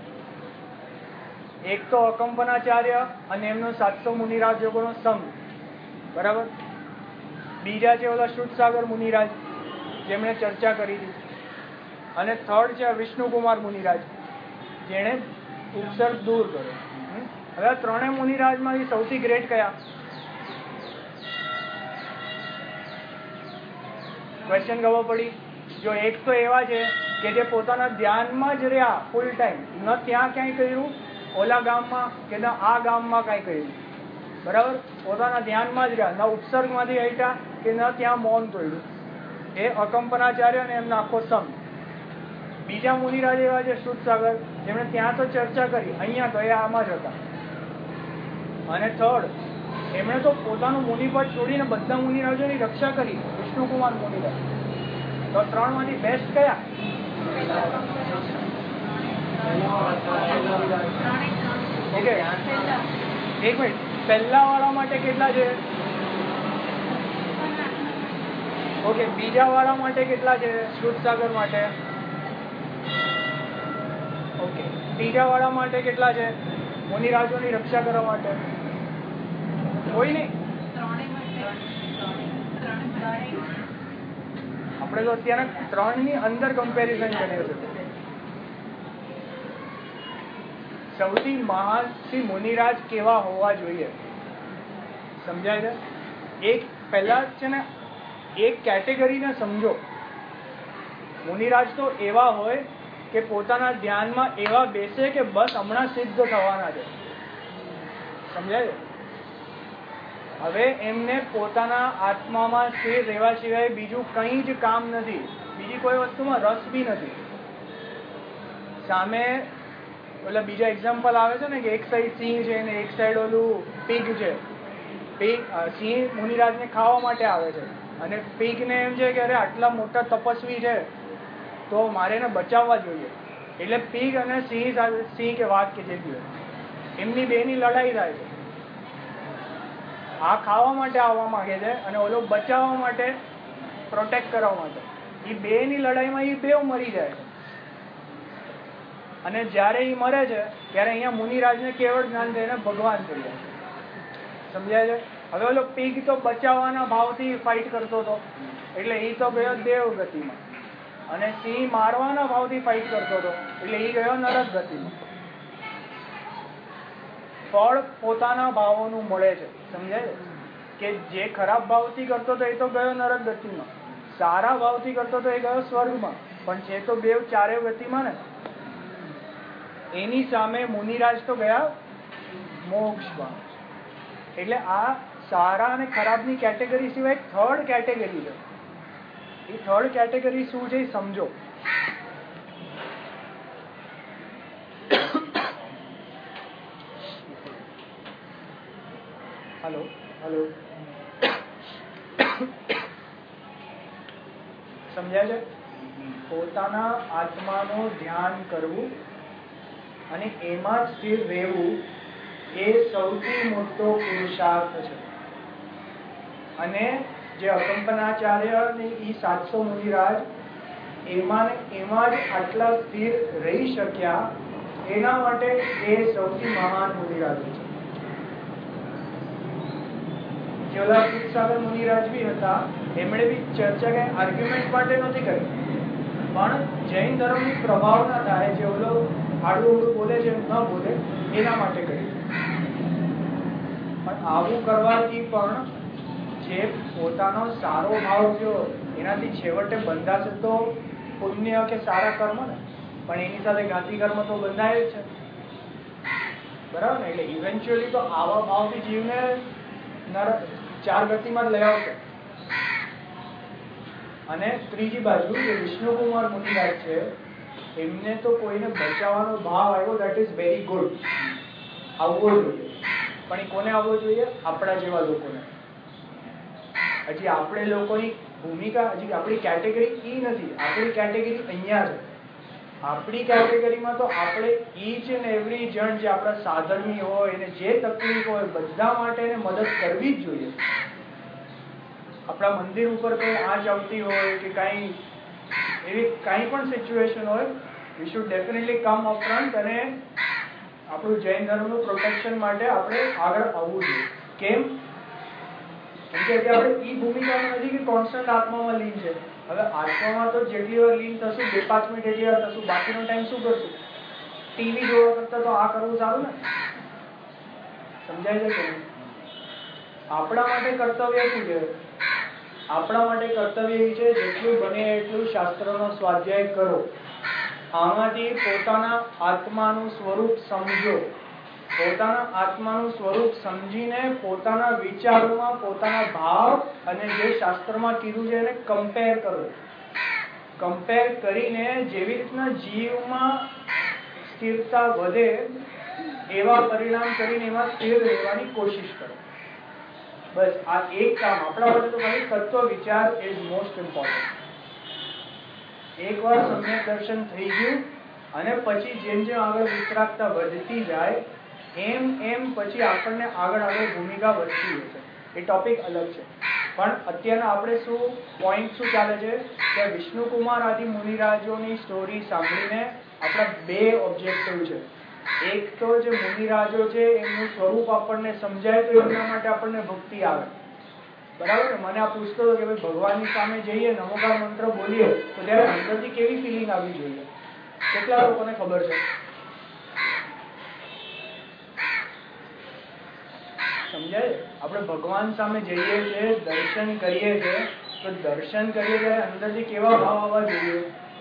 એક તો અકંપનાચાર્ય અને એમનો 700 મુનિરાજોનો સંઘ. બરાબર? બીજા છે ઓલા શુદ્ધસાગર મુનિરાજ, જેમણે ચર્ચા કરી હતી. અને થર્ડ છે વિષ્ણુકુમાર મુનિરાજ, જેણે ઉપસર્ગ દૂર કર્યો. હવે આ 3 મુનિરાજમાંથી સૌથી ગ્રેટ કયા? ક્વેશ્ચન ખબર પડી? જો એક તો એવા છે કે જે પોતાના ધ્યાનમાં જ રહ્યા ફૂલ ટાઈમ, ન ત્યાં ક્યાંય કર્યું ઓલા ગામમાં કે ન આ ગામમાં કાંઈ કર્યું. બરાબર? પોતાના ધ્યાનમાં જ રહ્યા, ન ઉપસર્ગમાંથી હટ્યા કે ન ત્યાં મૌન તોડ્યું. એ અકંપનાચાર્ય અને એમનો આખો સંઘ. બીજા મુનિરાજ એવા છે શુદ્ધસાગર, જેમણે ત્યાં તો ચર્ચા કરી, અહીંયા તો એ આમાં જ હતા. અને થર્ડ, એમણે તો પોતાનું મુનિપદ છોડીને બધા મુનિરાજોની રક્ષા કરી, વિષ્ણુકુમાર મુનિરાજ. તો 3 માંથી બેસ્ટ કયા? ઓકે, એક મિનિટ. પહેલા વાળા માટે કેટલા છે? ઓકે, બીજા વાળા માટે કેટલા છે? શુદ્ધસાગર માટે. ઓકે, ત્રીજા વાળા માટે કેટલા છે? મુનિરાજોની રક્ષા કરવા માટે. કોઈ નહીં. આપણે તો અત્યારે 3 ની અંદર કમ્પેરિઝન કરીએ છીએ. સૌથી મહાન મુનિરાજ કેવા હોવા જોઈએ? સમજાય છે? એક પહેલા છે ને, એક કેટેગરીને સમજો. મુનિરાજ તો એવા હોય કે પોતાના ધ્યાનમાં એવા બેસે કે બસ હમણાં સિદ્ધ થવાના છે. સમજાય છે? હવે એમને પોતાના આત્મામાં સ્થિર રહેવા સિવાય બીજું કંઈ જ કામ નથી, બીજી કોઈ વસ્તુમાં રસ બી નથી. સામે ઓલા બીજા એક્ઝામ્પલ આવે છે ને કે એક સાઈડ સિંહ છે ને એક સાઈડ ઓલું પીગ છે. સિંહ મુનિરાજને ખાવા માટે આવે છે, અને પીગને એમ છે કે અરે આટલા મોટા તપસ્વી છે તો મારે એને બચાવવા જોઈએ. એટલે પીગ અને સિંહ કે વાઘ કે જે બી એમની બેની લડાઈ થાય છે. આ ખાવા માટે આવવા માંગે છે અને ઓલો બચાવવા માટે, પ્રોટેક્ટ કરવા માટે. એ બેની લડાઈમાં એ બેવ મરી જાય છે. અને જ્યારે એ મરે છે ત્યારે અહીંયા મુનિરાજને કેવળ જ્ઞાન થઈને ભગવાન થઈ જાય છે. સમજાય છે? હવે ઓલો પીગ તો બચાવવાના ભાવથી ફાઇટ કરતો હતો, એટલે એ તો ગયો દેવ ગતિમાં. અને સિંહ મારવાના ભાવથી ફાઇટ કરતો હતો, એટલે એ ગયો નરક ગતિમાં. ફળ પોતાના ભાવોનું મળે છે. સમજાય છે? કે જે ખરાબ ભાવથી કરતો હતો એ તો ગયો નરક ગતિમાં, સારા ભાવથી કરતો હતો એ ગયો સ્વર્ગમાં. પણ છે તો બેવ ચારે ગતિમાં ને. એની સામે મુનિરાજ તો ગયા મોક્ષમાં. એટલે આ સારા અને ખરાબની કેટેગરી સિવાય થર્ડ કેટેગરી છે. એ થર્ડ કેટેગરી શું છે સમજો. હલો હલો, સમજાય છે? પોતાના આત્માનું ધ્યાન કરવું અને એમાં સ્થિર રહેવું એ સૌથી મોટો પુરુષાર્થ છે. અને જે અકંપનાચાર્ય ને એ 700 મુનિરાજ એમાં ને એમાં જ આટલા સ્થિર રહી શક્યા, એના માટે એ સૌથી મહાન મુનિરાજો છે. જે ઓલા દૂધસાગર મુનિરાજ બી હતા, એમણે બી ચર્ચા કઈ આર્ગ્યુમેન્ટ માટે નથી કરી, પણ જૈન ધર્મની પ્રભાવ ના થાય, જે ઓલો આડું ઉડું બોલે છે ન બોલે એના માટે કરી. પણ આવું કરવાથી પણ જે પોતાનો સારો ભાવ જો એનાથી છેવટે બંધાશે તો પુણ્ય કે સારા કર્મ ને, પણ એની સાથે જ્ઞાતિ કર્મ તો બંધાય જ છે, બરાબર ને? એટલે ઇવેન્ચ્યુઅલી તો આવા ભાવથી જીવને ચાર ગતિમાં જ લઈ આવશે. અને ત્રીજી બાજુ જે વિષ્ણુકુમાર મુનિરાજ છે, એમને તો કોઈને બચાવવાનો ભાવ આવ્યો, દેટ ઇઝ વેરી ગુડ, આવવો જોઈએ. પણ એ કોને આવવો જોઈએ? આપણા જેવા લોકોને. હજી આપણે લોકોની ભૂમિકા, હજી આપણી કેટેગરી ઈ નથી, આપણી કેટેગરી અહીંયા છે. આપણી કેટેગરીમાં તો આપણે ઈચ એન્ડ એવરી જણ જે આપણા સાધર્મી હોય એને જે તકલીફ હોય બધા માટે એને મદદ કરવી જ જોઈએ. આપણા મંદિર ઉપર કોઈ આંચ આવતી હોય કે કાંઈ એવી કાંઈ પણ સિચ્યુએશન હોય, we should definitely come up front અને આપણું જૈન ધર્મનું પ્રોટેક્શન માટે આપણે આગળ આવવું જોઈએ. કેમ? કેમ કે આપણે એ ભૂમિકામાં નથી કે કોન્સ્ટન્ટ આત્મામાં લીન છે. હવે આત્મામાં તો જેટલી વાર લીન થશું, 2-5 મિનિટ એટલી વાર થશું, બાકીનો ટાઈમ શું કરશું? ટીવી જોવા કરતા તો આ કરવું સારું ને? સમજાય છે કે આપણા માટે કર્તવ્ય શું છે? આપણા માટે કર્તવ્ય એ છે, જેટલું બને એટલું શાસ્ત્રનો સ્વાધ્યાય કરો, આમાંથી પોતાના આત્માનું સ્વરૂપ સમજો, પોતાના આત્માનું સ્વરૂપ સમજીને પોતાના વિચારોમાં પોતાના ભાવ અને જે શાસ્ત્રમાં કીધું છે એને કમ્પેર કરો. કમ્પેર કરીને જેવી રીતના જીવમાં સ્થિરતા વધે એવા પરિણામ કરીને એમાં સ્થિર રહેવાની કોશિશ કરો. બસ આ એક કામ આપણા માટે તો ખાલી તત્વ વિચાર ઇઝ મોસ્ટ ઇમ્પોર્ટન્ટ. એકવાર સમ્યક દર્શન થઈ ગયું અને પછી જેમ જેમ આગળ વિતરાગતા વધતી જાય એમ એમ પછી આપણને આગળ ભૂમિકા વધતી હશે. એ ટોપિક અલગ છે. પણ અત્યારના આપણે શું પોઈન્ટ શું ચાલે છે કે વિષ્ણુકુમાર આદિ મુનિરાજોની સ્ટોરી સાંભળીને આપણા બે ઓબ્જેક્ટિવ છે. એક તો જે મુનિરાજો છે એમનું સ્વરૂપ આપણને સમજાય તો એમના માટે આપણને ભક્તિ આવે, બરાબર ને? મને આ પૂછતો હતો કે ભાઈ ભગવાનની સામે જઈએ, નમોકાર મંત્ર બોલીએ તો ત્યારે અંદરથી કેવી ફિલિંગ આવવી જોઈએ? કેટલા લોકોને ખબર છે? સમજાય? આપણે ભગવાન સામે જઈએ છીએ, દર્શન કરીએ છીએ, તો દર્શન કરીએ ત્યારે અંદરથી કેવા ભાવ આવવા જોઈએ?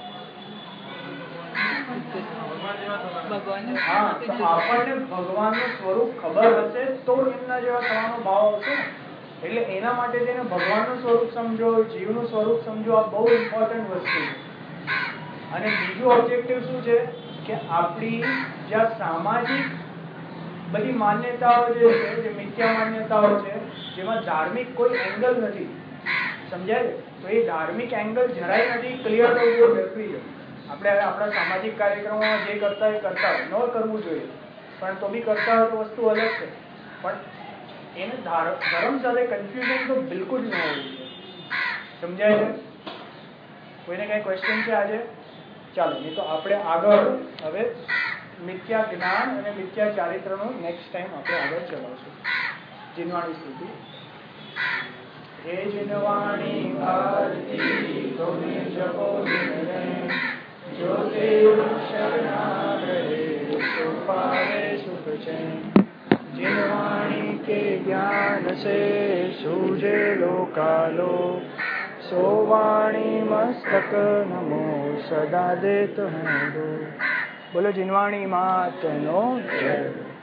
હા, તો આપણને ભગવાનનું સ્વરૂપ ખબર હશે તો એમના જેવા થવાનો ભાવ આવશે ને. એટલે એના માટે તેને ભગવાનનું સ્વરૂપ સમજો, જીવનું સ્વરૂપ સમજો, આ બહુ ઇમ્પોર્ટન્ટ વસ્તુ છે. અને બીજું ઓબ્જેક્ટિવ શું છે કે આપણી જ્યાં સામાજિક બધી માન્યતાઓ જે છે, જે મિથ્યા માન્યતાઓ છે, જેમાં ધાર્મિક કોઈ એંગલ નથી, સમજાય? તો એ ધાર્મિક એંગલ જરાય નથી ક્લિયર થવું જરૂરી છે. આપણે હવે આપણા સામાજિક કાર્યક્રમોમાં જે કરતા હોય કરતા હોય, ન કરવું જોઈએ, પણ તો બી કરતા હોય તો વસ્તુ અલગ છે. પણ એને ધર્મ સાથે કન્ફ્યુઝન તો બિલકુલ ન હોવું જોઈએ. સમજાય છે? કોઈને કઈ ક્વેશ્ચન છે આજે? ચાલો, નહીં તો આપણે આગળ હવે મિથ્યા જ્ઞાન અને મિથ્યા ચારિત્રનું નેક્સ્ટ ટાઈમ આપણે આગળ ચલાવશું. જીનવાણી સ્તુતિ. હે જીનવાણી ભારતી તોને જપો જીનરે, જો તે શરણાગરે સુખ પાવે સુખ છે. જીનવાણી કે જ્ઞાન સે सूझे लोकालो, सो वाणी मस्तक नमो सदा देत हैं दो. बोलो जिनवाणी मात नो जय.